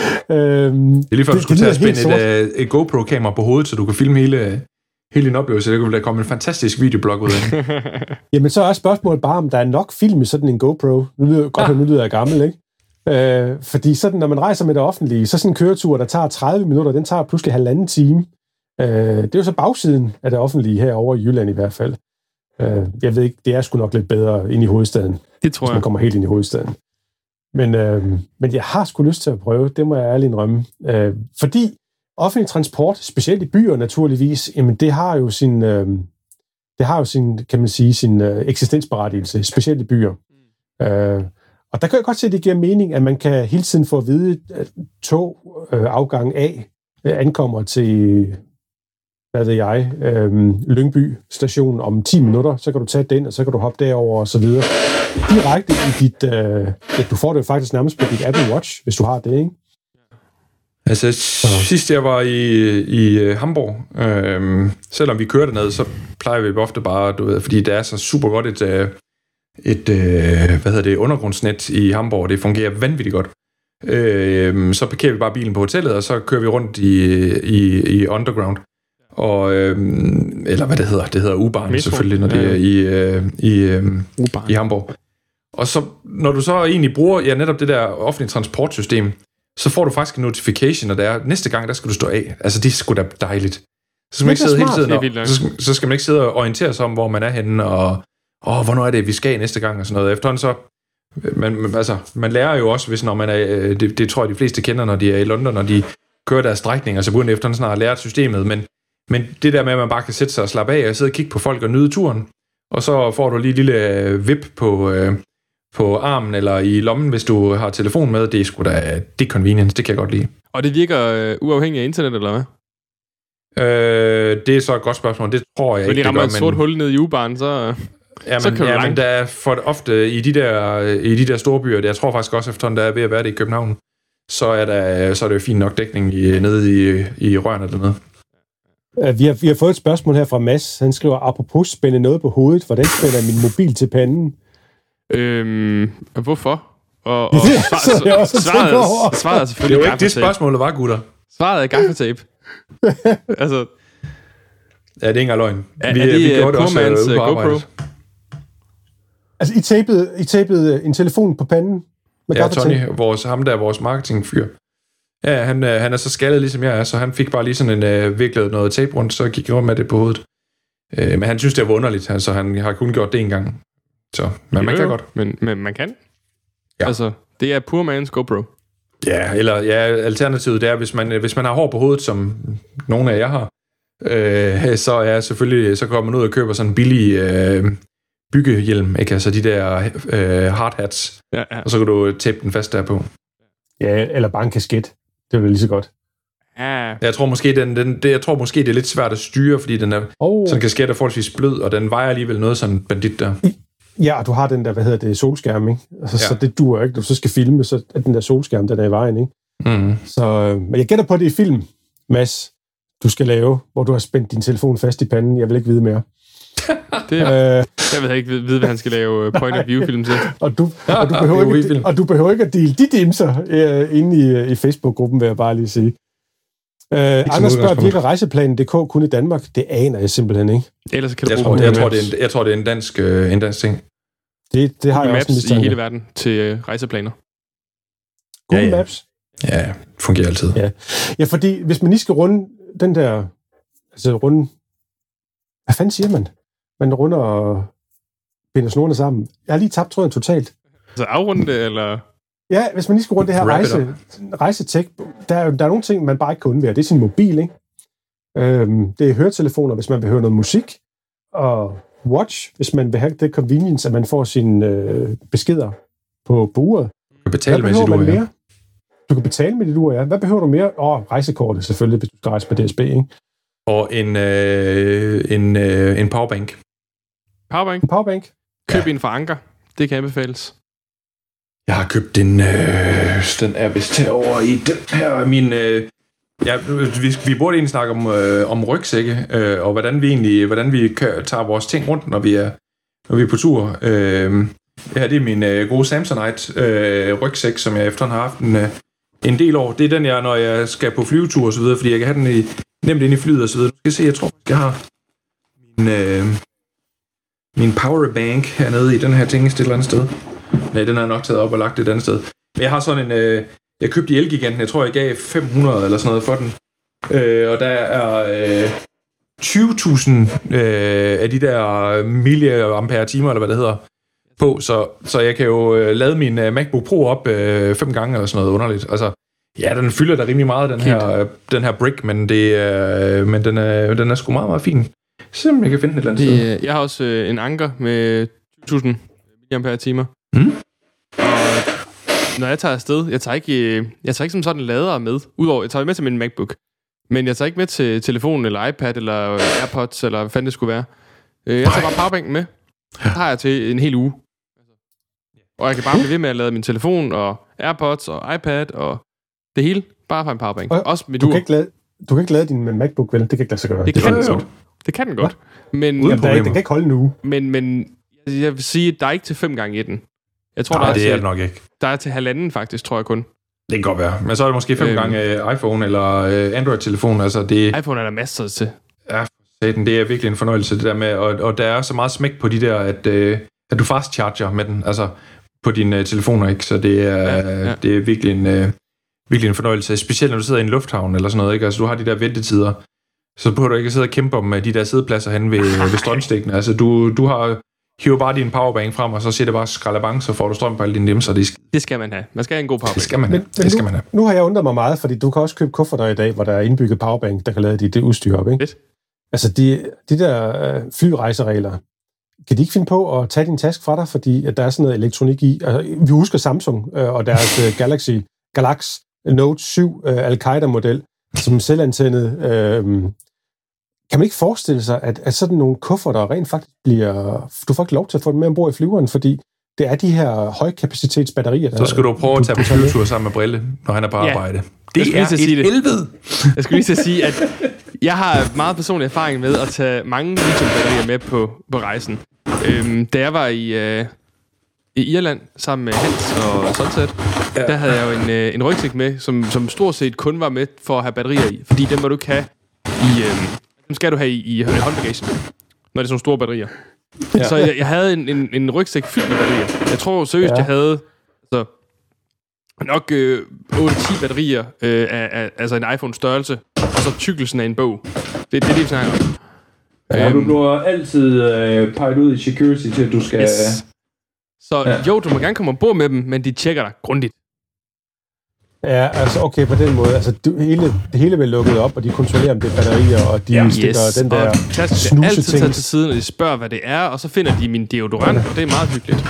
øhm, det er lige før, du skulle tage at spænde et, et GoPro-kamera på hovedet, så du kan filme hele, hele din oplevelse. Der kunne der komme en fantastisk videoblog ud af den. Jamen, så er spørgsmålet bare, om der er nok film i sådan en GoPro. Nu lyder, godt, at nu lyder jeg gammel, ikke? Øh, fordi sådan, når man rejser med det offentlige, så sådan en køretur, der tager tredive minutter, den tager pludselig halvanden time. Øh, det er jo så bagsiden af det offentlige herovre i Jylland i hvert fald. Øh, jeg ved ikke, det er sgu nok lidt bedre ind i hovedstaden. Det tror jeg. Hvis man kommer helt ind i hovedstaden. Men, øh, men jeg har sgu lyst til at prøve, det må jeg ærligt indrømme. Øh, fordi offentlig transport, specielt i byer naturligvis, jamen det har jo sin, øh, det har jo sin, kan man sige, sin øh, eksistensberettigelse, specielt i byer. Øh, Og der kan jeg godt se, at det giver mening, at man kan hele tiden få at vide, at tog øh, afgang A øh, ankommer til, hvad ved jeg, øh, Lyngby station om ti minutter, så kan du tage den, og så kan du hoppe derover og så videre. Direkte i dit, øh, ja, du får det jo faktisk nærmest på dit Apple Watch, hvis du har det, ikke? Altså, sidst jeg var i, i Hamburg, øh, selvom vi kørte ned, så plejer vi ofte bare, du ved, fordi det er så super godt et... Øh, et øh, hvad hedder det, undergrundsnet i Hamburg. Det fungerer vanvittigt godt. Øh, så parkerer vi bare bilen på hotellet, og så kører vi rundt i, i, i underground. Og, øh, eller hvad det hedder, det hedder U-Bahn selvfølgelig, når det er i, øh, i, øh, i Hamburg. Og så, når du så egentlig bruger ja, netop det der offentlige transportsystem, så får du faktisk en notification, og der er, næste gang, der skal du stå af. Altså, det er sgu da dejligt. Så skal man ikke sidde hele tiden, og, så, skal, så skal man ikke sidde og orientere sig om, hvor man er henne, og åh, oh, hvornår er det, vi skal næste gang, og sådan noget. Efterhånden så, man, altså, man lærer jo også, hvis når man er, det, det tror jeg, de fleste kender, når de er i London, når de kører deres strækninger, så begynder de efterhånden snart at lære systemet, men, men det der med, at man bare kan sætte sig og slappe af, og sidde og kigge på folk og nyde turen, og så får du lige et lille vip på, øh, på armen, eller i lommen, hvis du har telefon med, det er sgu da, det er convenience, det kan jeg godt lide. Og det virker øh, uafhængigt af internet, eller hvad? Øh, det er så et godt spørsmål, det tror jeg men ikke, det gør. Hvis de rammer et sort hul ned i U-Bahn, så... Jamen, så kan du jamen, der er for ofte i de der, i de der store byer, jeg tror faktisk også efterhånden, der er ved at være det i København, så er, der, så er det jo fint nok dækning i, nede i, i rørene dernede. Vi har, vi har fået et spørgsmål her fra Mads. Han skriver, apropos spænde noget på hovedet, hvordan spænder jeg min mobil til panden? Øhm, hvorfor? Og, og det, svar, så jeg også svaret, svaret er selvfølgelig det er jo ikke det spørgsmål, der var, gutter. Svaret er gaffatape. altså... Ja, det er ikke engang løgn. Er, vi, er det vi gjorde det også ude på GoPro? Arbejde. Altså, I tapede, I tapede en telefon på panden? Med ja, Tony, vores, ham der er vores marketingfyr. Ja, han, han er så skaldet, ligesom jeg er, så han fik bare lige sådan en uh, viklet noget tape rundt, så gik rundt med det på hovedet. Uh, men han synes, det var underligt, så han har kun gjort det en gang. Så, men jo, man kan godt. Men, men man kan? Ja. Altså, det er poor man's GoPro. Ja, eller ja, alternativet det er, hvis man, hvis man har hår på hovedet, som nogle af jer har, øh, så er selvfølgelig, så kommer man ud og køber sådan en billig øh, byggehjelm, ikke? Altså de der øh, hard hats, ja, ja. Og så kan du tape den fast derpå. Ja, eller bare en kasket. Det er jo lige så godt. Ja. Jeg tror måske, den, den, det, jeg tror måske, det er lidt svært at styre, fordi den er, oh. sådan en kasket er forholdsvis blød, og den vejer alligevel noget sådan bandit der. Ja, du har den der, hvad hedder det, solskærm, ikke? Altså, ja. Så det duer ikke, når du så skal filme, så er den der solskærm, den er i vejen, ikke? Mm. Så, øh, men jeg gætter på det i film, Mads, du skal lave, hvor du har spændt din telefon fast i panden. Jeg vil ikke vide mere. det er, øh, jeg vil ikke vide, hvad han skal lave point of view film til. og, du, og, du behøver ikke, og du behøver ikke at dele de dimser øh, inde i, i Facebook-gruppen, vil jeg bare lige sige. Øh, Anders spørger, virker rejseplanen punktum d k kun i Danmark? Det aner jeg simpelthen ikke. Ellers kan du jeg, bruge tror, jeg, tror, det er en, jeg tror, det er en dansk, øh, en dansk ting. Det, det har Google jeg Maps også i hele verden til øh, rejseplaner. Google ja, ja. Maps? Ja, fungerer altid. Ja. ja, fordi hvis man lige skal runde den der... Altså runde... Hvad fanden siger man? Man runder og binder snorene sammen. Jeg har lige tabt tråden totalt. Altså afrunde det, eller... Ja, hvis man lige skal runde det her rejse, rejsetech, der er, der er nogle ting, man bare ikke kan undvære. Det er sin mobil, ikke? Øhm, det er høretelefoner, hvis man vil høre noget musik, og watch, hvis man vil have det convenience, at man får sine øh, beskeder på buret. Du kan betale med sit ur, ja. Du kan betale med dit ur, ja. Hvad behøver du mere? Åh, oh, rejsekortet selvfølgelig, hvis du skal rejse på D S B, ikke? Og en, øh, en, øh, en powerbank. Powerbank? En powerbank? Køb ja. En fra Anker. Det kan anbefales. Jeg har købt en... Øh, den er vist herovre i den her... Min... Øh, ja, vi, vi burde egentlig snakke om, øh, om rygsække, øh, og hvordan vi egentlig hvordan vi kører, tager vores ting rundt, når vi er, når vi er på tur. Øh, ja, det er min øh, gode Samsonite øh, rygsæk, som jeg efterhånden har haft en, øh, en del år. Det er den, jeg, når jeg skal på flyvetur og så videre, fordi jeg kan have den i, nemt ind i flyet og så videre. Du skal se, jeg tror, jeg har min, øh, min powerbank hernede i den her ting et eller andet sted. Nej, den har jeg nok taget op og lagt et andet sted. Men jeg har sådan en... Øh, jeg købte i Elgiganten, jeg tror, jeg gav fem hundrede eller sådan noget for den. Øh, og der er øh, tyve tusind øh, af de der milliampere timer, eller hvad det hedder, på. Så, så jeg kan jo øh, lade min øh, MacBook Pro op øh, fem gange eller sådan noget underligt. Altså, ja, den fylder da rimelig meget, den her, øh, den her brick, men, det, øh, men den, er, den er sgu meget, meget fin. Så jeg kan finde den et eller andet det, sted. Jeg har også øh, en Anker med tyve tusind milliampere timer. Mm. Og når jeg tager afsted, jeg tager ikke, jeg tager ikke som sådan lader med, udover, jeg tager med til min MacBook, men jeg tager ikke med til telefonen, eller iPad, eller AirPods, eller hvad fanden det skulle være. Jeg tager bare powerbanken med. Det har jeg til en hel uge. Og jeg kan bare blive ved med at lade min telefon, og AirPods, og iPad, og det hele, bare fra en powerbank. Og også med du, dur. kan ikke lade, du kan ikke lade din MacBook, vel? Det kan ikke lade sig gøre. Det, det kan den godt. Det kan den godt. Men, Jamen, der er, den kan ikke holde en uge. Men, men jeg vil sige, at der er ikke til fem gange i den. Jeg tror, Nej, der er det til, er det nok ikke. Der er til halvanden faktisk, tror jeg kun. Det kan godt være. Men så er det måske fem øhm. gange iPhone eller Android-telefon. Altså det, iPhone er der masser til. Ja, det er virkelig en fornøjelse, det der med. Og, og der er så meget smæk på de der, at, at du fast charger med den. Altså på dine uh, telefoner, ikke? Så det er, ja, ja. det er virkelig en, uh, virkelig en fornøjelse. Specielt når du sidder i en lufthavn eller sådan noget, ikke? Altså du har de der ventetider. Så behøver du ikke sidde og kæmpe om de der sædepladser hen ved, ved strømstikken. Altså du, du har... hiver bare din powerbank frem, og så siger det bare skraldabang, så får du strøm på alle dine dimser. Det, det skal man have. Man skal have en god powerbank. Det skal man have. Men, men det skal nu, man have. Nu har jeg undret mig meget, fordi du kan også købe kufferter i dag, hvor der er indbygget powerbank, der kan lade dit det udstyr op, ikke? Fedt. Altså, de, de der øh, flyrejseregler, kan de ikke finde på at tage din task fra dig, fordi at der er sådan noget elektronik i? Altså, vi husker Samsung øh, og deres øh, Galaxy Galax Note syv øh, Al-Qaida-model, som selvantændet øh, kan man ikke forestille sig, at, at sådan nogle kufferter rent faktisk bliver... Du får ikke lov til at få dem med ombord i flyveren, fordi det er de her højkapacitetsbatterier, der... Så skal du prøve at tage på flyvetur sammen med Brille, når han er på arbejde. Ja. Det er et helvede! Jeg skulle lige til at sige, at jeg har meget personlig erfaring med at tage mange lithiumbatterier med på, på rejsen. Øhm, da jeg var i, øh, i Irland sammen med Hans og Sunset, ja. Der havde jeg jo en, øh, en rygsæk med, som, som stort set kun var med for at have batterier i. Fordi dem må du ikke have i... Øh, dem skal du have i, i håndbagagen, når det er sådan store batterier. Ja. Så jeg, jeg havde en, en, en rygsæk fyldt med batterier. Jeg tror seriøst, ja. jeg havde altså, nok øh, otte ti batterier øh, af, af altså en iPhone-størrelse, og så tykkelsen af en bog. Det, det er det, vi snakker om. Ja, du bliver altid øh, peget ud i security til, at du skal... Yes. Så ja. jo, du må gerne komme ombord med dem, men de tjekker dig grundigt. Ja, altså okay, på den måde. Altså, du, hele, det hele bliver lukket op, og de kontrollerer, om det er batterier, og de ja. stikker yes. den der snuse ting. Altid tager til siden, og de spørger, hvad det er, og så finder de min deodorant, ja. og det er meget hyggeligt.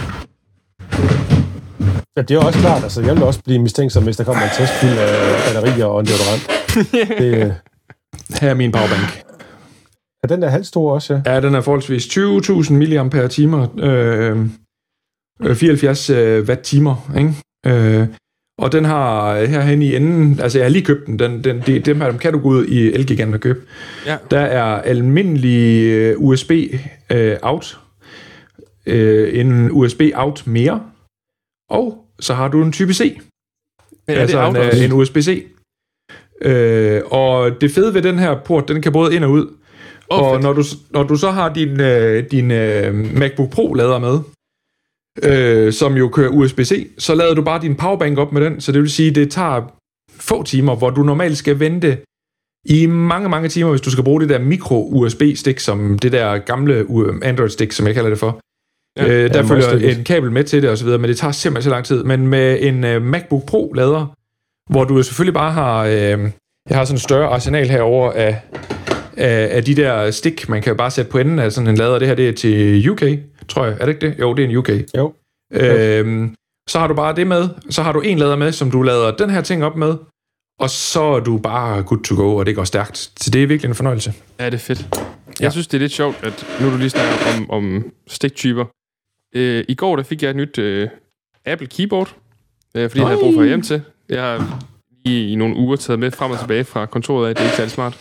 Ja, det er også klart. Altså, jeg vil også blive mistænksom, hvis der kommer en test fuld af batterier og en deodorant. det, Her er min powerbank. Er den der halvstor også, ja? Ja, den er forholdsvis tyve tusind milliampere timer. Øh, fireoghalvfjerds watt-timer, ikke? Øh, og den har herhen i enden, altså jeg har lige købt den, den, den de, dem her, dem kan du gå ud i Elgiganten og købe. Ja. Der er almindelig U S B øh, out, øh, en U S B out mere, og så har du en type C. Ja, altså det en, en U S B C. Øh, og det fede ved den her port, den kan både ind og ud. Oh, og når du, når du så har din, øh, din øh, MacBook Pro-lader med, øh, som jo kører U S B C, så lader du bare din powerbank op med den, så det vil sige, det tager få timer, hvor du normalt skal vente i mange, mange timer, hvis du skal bruge det der micro-U S B-stik, som det der gamle Android-stik, som jeg kalder det for. Ja, øh, der ja, følger en kabel med til det og så videre, men det tager simpelthen så lang tid. Men med en uh, MacBook Pro-lader, hvor du selvfølgelig bare har, øh, jeg har sådan en større arsenal herover af, af, af de der stik, man kan bare sætte på enden af sådan en lader. Det her, det er til U K, tror jeg. Er det ikke det? Jo, det er en U K. Jo. Øh, så har du bare det med. Så har du en lader med, som du lader den her ting op med. Og så er du bare good to go, og det går stærkt. Så det er virkelig en fornøjelse. Ja, det er fedt. Jeg ja. synes, det er lidt sjovt, at nu du lige snakker om, om stiktyper. Øh, I går der fik jeg et nyt øh, Apple Keyboard, øh, fordi Oi. jeg havde brug for hjem til. Jeg har i, i nogle uger taget med frem og tilbage fra kontoret af. Det er ikke særlig smart.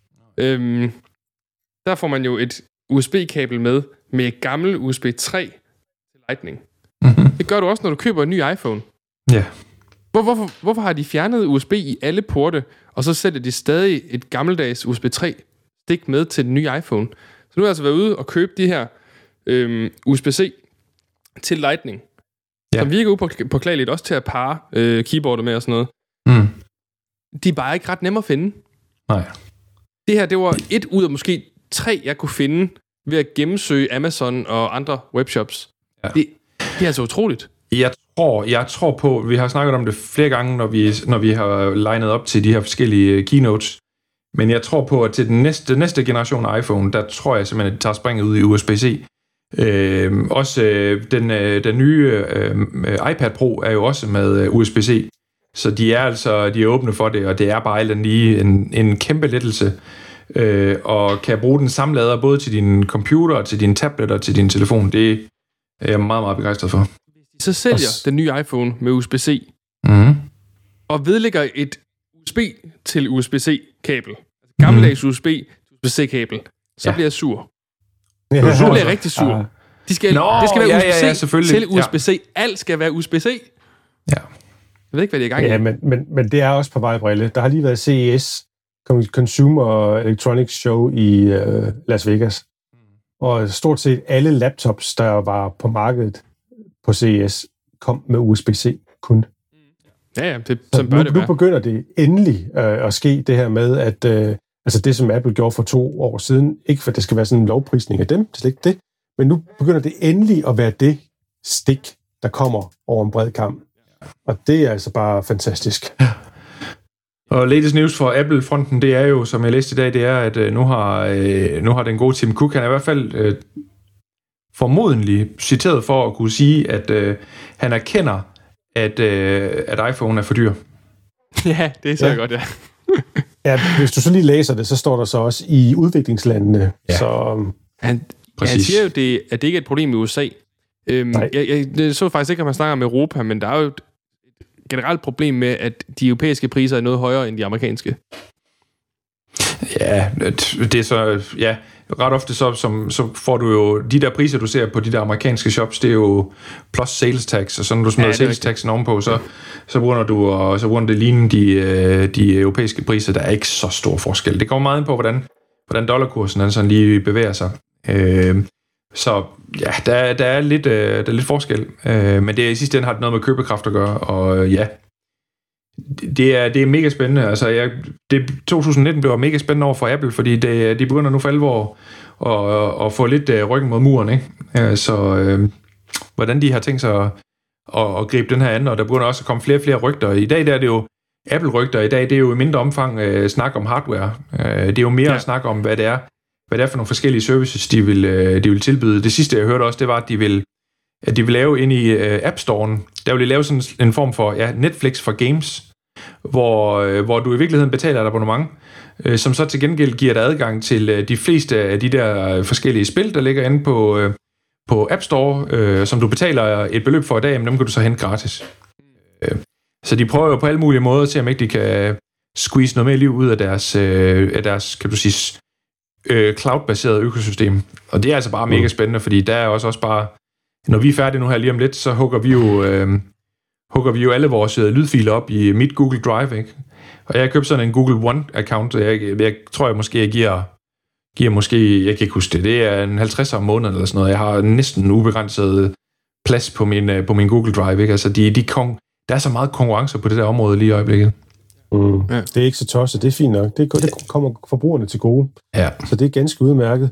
Øhm, der får man jo et U S B-kabel med, med et gammelt U S B tre til Lightning. Mm-hmm. Det gør du også, når du køber en ny iPhone. Ja. Yeah. Hvor, hvorfor, hvorfor har de fjernet U S B i alle porte, og så sætter de stadig et gammeldags U S B tre stik med til den nye iPhone? Så nu har jeg altså været ude og købe de her øhm, U S B C til Lightning, ja. som virker upåklageligt også til at parre øh, keyboardet med og sådan noget. Mm. De er bare ikke ret nemme at finde. Nej. Det her, det var et ud af måske tre, jeg kunne finde ved at gennemsøge Amazon og andre webshops. Ja. Det, det er altså utroligt. Jeg tror, jeg tror på, vi har snakket om det flere gange, når vi, når vi har legnet op til de her forskellige keynotes, men jeg tror på, at til den næste, næste generation af iPhone, der tror jeg simpelthen, at det tager springet ud i U S B C. Øh, også øh, den, øh, den nye øh, iPad Pro er jo også med øh, U S B C, så de er altså de er åbne for det, og det er bare alt andet lige en, en kæmpe lettelse, øh, og kan bruge den samme lader både til din computer, til din tablet og til din telefon. Det er jeg meget, meget begejstret for. Så sælger Os. den nye iPhone med U S B C, mm. og vedlægger et U S B til U S B C-kabel, altså gammeldags mm. U S B til U S B C-kabel, så ja. bliver jeg sur. Ja. Så bliver jeg rigtig sur. Ja. De skal, Nå, det skal være ja, U S B C ja, ja, til U S B C. Ja. Alt skal være U S B C. Ja. Jeg ved ikke, hvad det er i gang i. Ja, men, men, men det er også på vej, Brille. Der har lige været C E S, Consumer Electronics Show i uh, Las Vegas. Og stort set alle laptops, der var på markedet på C E S, kom med U S B C kun. Ja, ja, det, så bør nu, det nu være. begynder det endelig uh, at ske, det her med, at uh, altså det, som Apple gjorde for to år siden, ikke for det skal være sådan en lovprisning af dem, det er slet ikke det, men nu begynder det endelig at være det stik, der kommer over en bred kam. Og det er altså bare fantastisk. Og latest news for Apple-fronten, det er jo, som jeg læste i dag, det er, at øh, nu, har, øh, nu har den gode Tim Cook, han er i hvert fald øh, formodentlig citeret for at kunne sige, at øh, han erkender, at, øh, at iPhone er for dyr. Ja, det er så ja. godt, ja. Ja, hvis du så lige læser det, så står der så også i udviklingslandene. Ja. Så, han, han siger jo, det, at det ikke er et problem i U S A. Øhm, jeg, jeg, jeg så faktisk ikke, at man snakker om Europa, men der er jo et generelt problem med, at de europæiske priser er noget højere end de amerikanske. Ja, det er så... Ja, ret ofte så, som, så får du jo... De der priser, du ser på de der amerikanske shops, det er jo plus sales tax, og så når du smider ja, sales taxen ovenpå, så, så begynder du og så begynder det ligne de, de europæiske priser. Der er ikke så stor forskel. Det kommer meget ind på, hvordan, hvordan dollarkursen den sådan lige bevæger sig. Øh, så ja, der, der, er lidt, der er lidt forskel. Øh, men det er, i sidste ende har det noget med købekraft at gøre, og ja... Det er, det er mega spændende. Altså, jeg, det, to tusind nitten blev mega spændende over for Apple, fordi det, de begynder nu for alvor at, at få lidt uh, ryggen mod muren, ikke? Så øh, hvordan de har tænkt sig at, at, at gribe den her anden, og der begynder også at komme flere og flere rygter. I dag der er det jo Apple-rygter, i dag det er jo i mindre omfang uh, snak om hardware. Uh, det er jo mere ja. snak om, hvad det er, hvad det er for nogle forskellige services, de vil, uh, de vil tilbyde. Det sidste, jeg hørte også, det var, at de vil, at de vil lave ind i uh, App Store'en, der vil de lave sådan en form for ja, Netflix for games, Hvor, øh, hvor du i virkeligheden betaler et abonnement, øh, som så til gengæld giver dig adgang til øh, de fleste af de der forskellige spil, der ligger inde på, øh, på App Store, øh, som du betaler et beløb for i dag, men dem kan du så hente gratis. Øh, så de prøver jo på alle mulige måder til, om ikke de kan squeeze noget mere liv ud af deres, øh, af deres kan du sige, øh, cloud-baserede økosystem. Og det er altså bare mega spændende, fordi der er også, også bare, når vi er færdige nu her lige om lidt, så hugger vi jo... Øh, hugger vi jo alle vores lydfiler op i mit Google Drive, ikke? Og jeg har købt sådan en Google One-account, og jeg, jeg tror, jeg måske jeg giver, giver måske, jeg kan ikke huske det, det er en halvtreds om måneden eller sådan noget. Jeg har næsten ubegrænset plads på min, på min Google Drive, ikke? Altså, de, de kon- der er så meget konkurrence på det der område lige i øjeblikket. Mm. Ja. Det er ikke så tosset, det er fint nok. Det, det kommer forbrugerne til gode. Ja. Så det er ganske udmærket.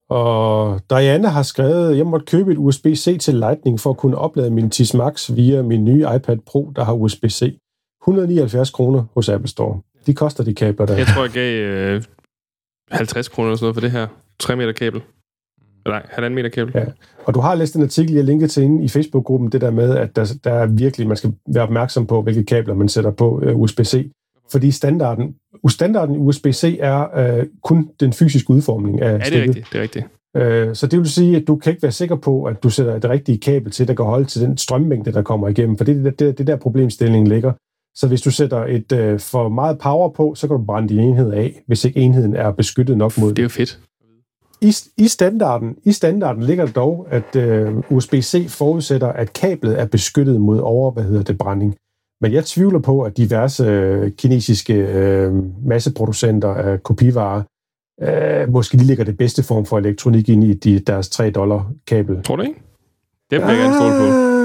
Og Diana har skrevet, at jeg måtte købe et U S B C til Lightning for at kunne oplade min T I S Max via min nye iPad Pro, der har U S B C. et hundrede og nioghalvfjerds kroner hos Apple Store. De koster de kabler der. Jeg tror, jeg gav øh, halvtreds kroner eller sådan noget for det her. tre meter kabel. Nej, halvanden meter kabel. Ja. Og du har læst en artikel, jeg linket til inde i Facebook-gruppen, det der med, at der, der er virkelig, man skal være opmærksom på, hvilke kabler man sætter på uh, U S B C. Fordi standarden, standarden i U S B C er uh, kun den fysiske udformning af stikket. Ja, det er rigtigt. Det er rigtigt. Uh, så det vil sige, at du kan ikke være sikker på, at du sætter det rigtige kabel til, der kan holde til den strømmængde, der kommer igennem. For det er det, det, det der problemstillingen ligger. Så hvis du sætter et uh, for meget power på, så kan du brænde din enhed af, hvis ikke enheden er beskyttet nok mod det. Det er jo fedt. I, i, standarden, I standarden ligger der dog, at uh, U S B C forudsætter, at kablet er beskyttet mod over, hvad hedder det, brænding. Men jeg tvivler på, at diverse øh, kinesiske øh, masseproducenter af kopivarer øh, måske lige lægger det bedste form for elektronik ind i de, deres tre dollar kabel. Tror du ikke? Det bliver jeg gerne stole på.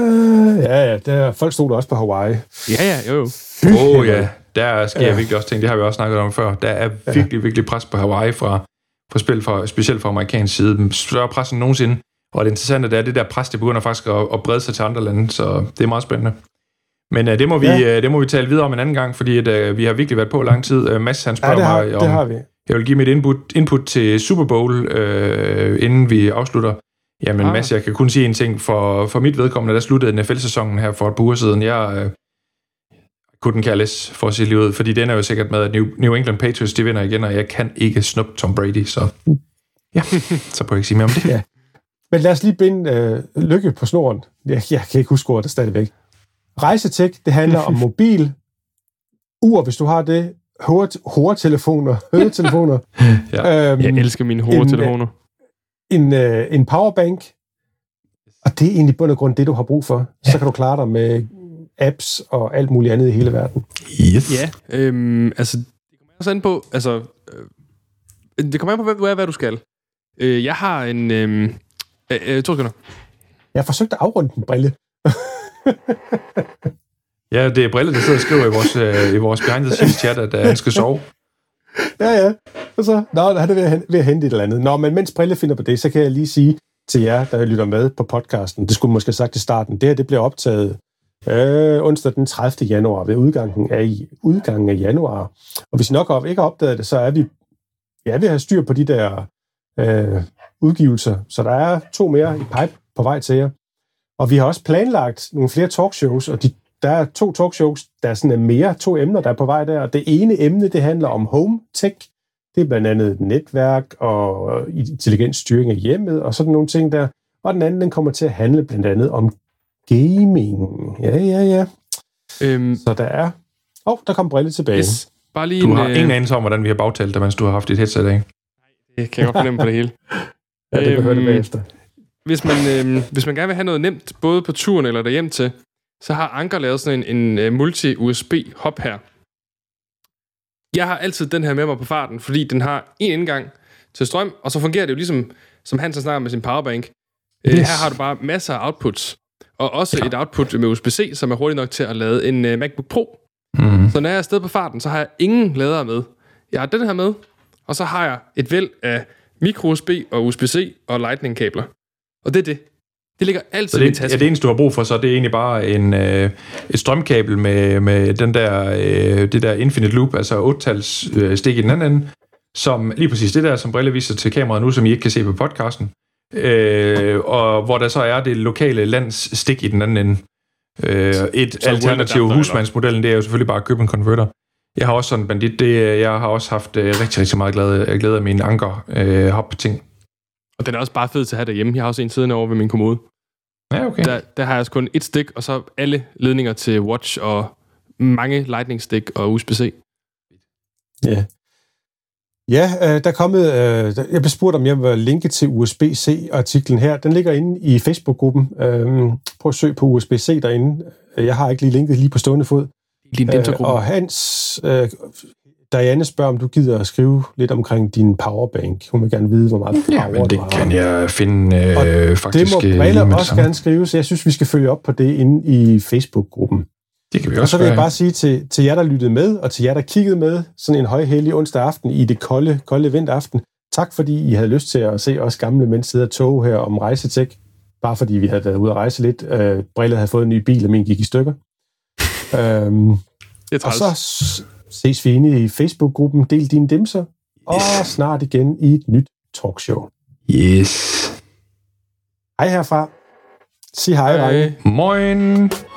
Ja, ja. Der, folk stoler også på Hawaii. Ja, ja, jo, jo. Åh oh, ja, der sker ja. virkelig også ting. Det har vi også snakket om før. Der er virkelig, ja. virkelig pres på Hawaii fra, fra spil, fra, specielt fra amerikansk side. Større pres end nogensinde. Og det interessante det er, det der pres, det begynder faktisk at, at brede sig til andre lande. Så det er meget spændende. Men uh, det, må vi, ja. uh, det må vi tale videre om en anden gang, fordi at, uh, vi har virkelig været på lang tid. Uh, Mads, han spørger ja, det har, mig om, det har vi. Jeg vil give mit input, input til Super Bowl, uh, inden vi afslutter. Jamen ah. Mads, jeg kan kun sige en ting. For, for mit vedkommende, der sluttede N F L-sæsonen her for et par uger siden. Jeg uh, couldn't care less for at sige livet ud, fordi den er jo sikkert med, at New, New England Patriots, de vinder igen, og jeg kan ikke snuppe Tom Brady, så ja, så prøver jeg ikke sige mere om det. Ja. Men lad os lige binde uh, Lykke på snoren. Jeg, jeg kan ikke huske ordet stadigvæk. Rejsetech, det handler om mobil, ur, hvis du har det, hovedtelefoner, høretelefoner. ja. øhm, Jeg elsker mine hovedtelefoner. En, en, en powerbank, og det er egentlig bund og grund det, du har brug for. Ja. Så kan du klare dig med apps og alt muligt andet i hele verden. Yes. Ja, øhm, altså, det kommer også an på, altså, øh, det kommer an på, hvad, hvad du skal. Øh, jeg har en, øh, øh, to sekunder. Jeg har forsøgt at afrunde den brille. Ja, det er Brille, der sidder og skriver i vores, øh, i vores behind the scenes chat, at øh, han skal sove. Ja, ja. Og så, nå, han er ved at, ved at hente et eller andet. Nå, men mens Brille finder på det, så kan jeg lige sige til jer, der lytter med på podcasten, det skulle måske have sagt i starten, det her, det bliver optaget øh, onsdag den tredivte januar, ved udgangen af, udgangen af januar. Og hvis I nok ikke har opdaget det, så er vi, ja, vi har styr på de der øh, udgivelser. Så der er to mere i pipe på vej til jer. Og vi har også planlagt nogle flere talkshows, og de der er to talkshows, der er sådan mere to emner, der er på vej der. Det ene emne, det handler om home tech. Det er blandt andet netværk og intelligent styring af hjemmet og sådan nogle ting der. Og den anden, den kommer til at handle blandt andet om gaming. Ja, ja, ja. Øhm, Så der er... Åh, oh, der kom Brille tilbage. Yes. Bare lige du en, har øh... ingen anelse om, hvordan vi har bagtalt det, mens du har haft dit headset af. Nej, det kan jeg godt fornemme på det hele. Ja, det kan øhm, høre det bagefter. Hvis man, øh, hvis man gerne vil have noget nemt, både på turen eller derhjem til, så har Anker lavet sådan en, en, en multi-U S B-hop her. Jeg har altid den her med mig på farten, fordi den har en indgang til strøm, og så fungerer det jo ligesom, som han så snakker med sin powerbank. Yes. Øh, her har du bare masser af outputs, og også ja. et output med U S B C, som er hurtigt nok til at lade en uh, MacBook Pro. Mm. Så når jeg er afsted på farten, så har jeg ingen ladere med. Jeg har den her med, og så har jeg et væld af micro-U S B og U S B C og Lightning-kabler. Og det er det. Det ligger altid det, i tasken. Ja, det eneste, du har brug for, så det er egentlig bare en, øh, et strømkabel med, med den der, øh, det der Infinite Loop, altså otte-tals øh, stik i den anden ende, som lige præcis det der, som Brille viser til kameraet nu, som I ikke kan se på podcasten, øh, og hvor der så er det lokale lands stik i den anden ende. Øh, et så alternativ husmandsmodellen, det er jo selvfølgelig bare at købe en converter. Jeg har også sådan en bandit, det, jeg har også haft øh, rigtig, rigtig meget glæde, glæde af mine Anker øh, hop-ting. Og den er også bare fed til at have derhjemme. Jeg har også en siddende over ved min kommode. Ja, okay. Der, der har jeg kun et stik, og så alle ledninger til Watch, og mange Lightning-stik og U S B C. Ja. Ja, øh, der er kommet... Øh, jeg blev spurgt, om jeg vil linke til U S B C-artiklen her. Den ligger inde i Facebook-gruppen. Øh, prøv at søge på U S B C derinde. Jeg har ikke lige linket lige på stående fod. Øh, og Hans... Øh, Diane spørger, om du gider at skrive lidt omkring din powerbank. Hun vil gerne vide, hvor meget power ja, men det kan jeg finde øh, faktisk. Det må Brille også gerne skrive, så jeg synes, vi skal følge op på det inde i Facebook-gruppen. Det kan vi også Og så vil gøre. jeg bare sige til, til jer, der lyttede med, og til jer, der kiggede med, sådan en højhellig onsdag aften i det kolde, kolde vinteraften. Tak, fordi I havde lyst til at se os gamle mænd sidde og tog her om rejsetek. Bare fordi vi havde været ude at rejse lidt. Øh, Brille havde fået en ny bil, og min gik i stykker. øhm, og så ses vi inde i Facebook-gruppen Del dine dimser, og yes. snart igen i et nyt talkshow. Yes. Hej herfra. Sig hej, hej. Moin.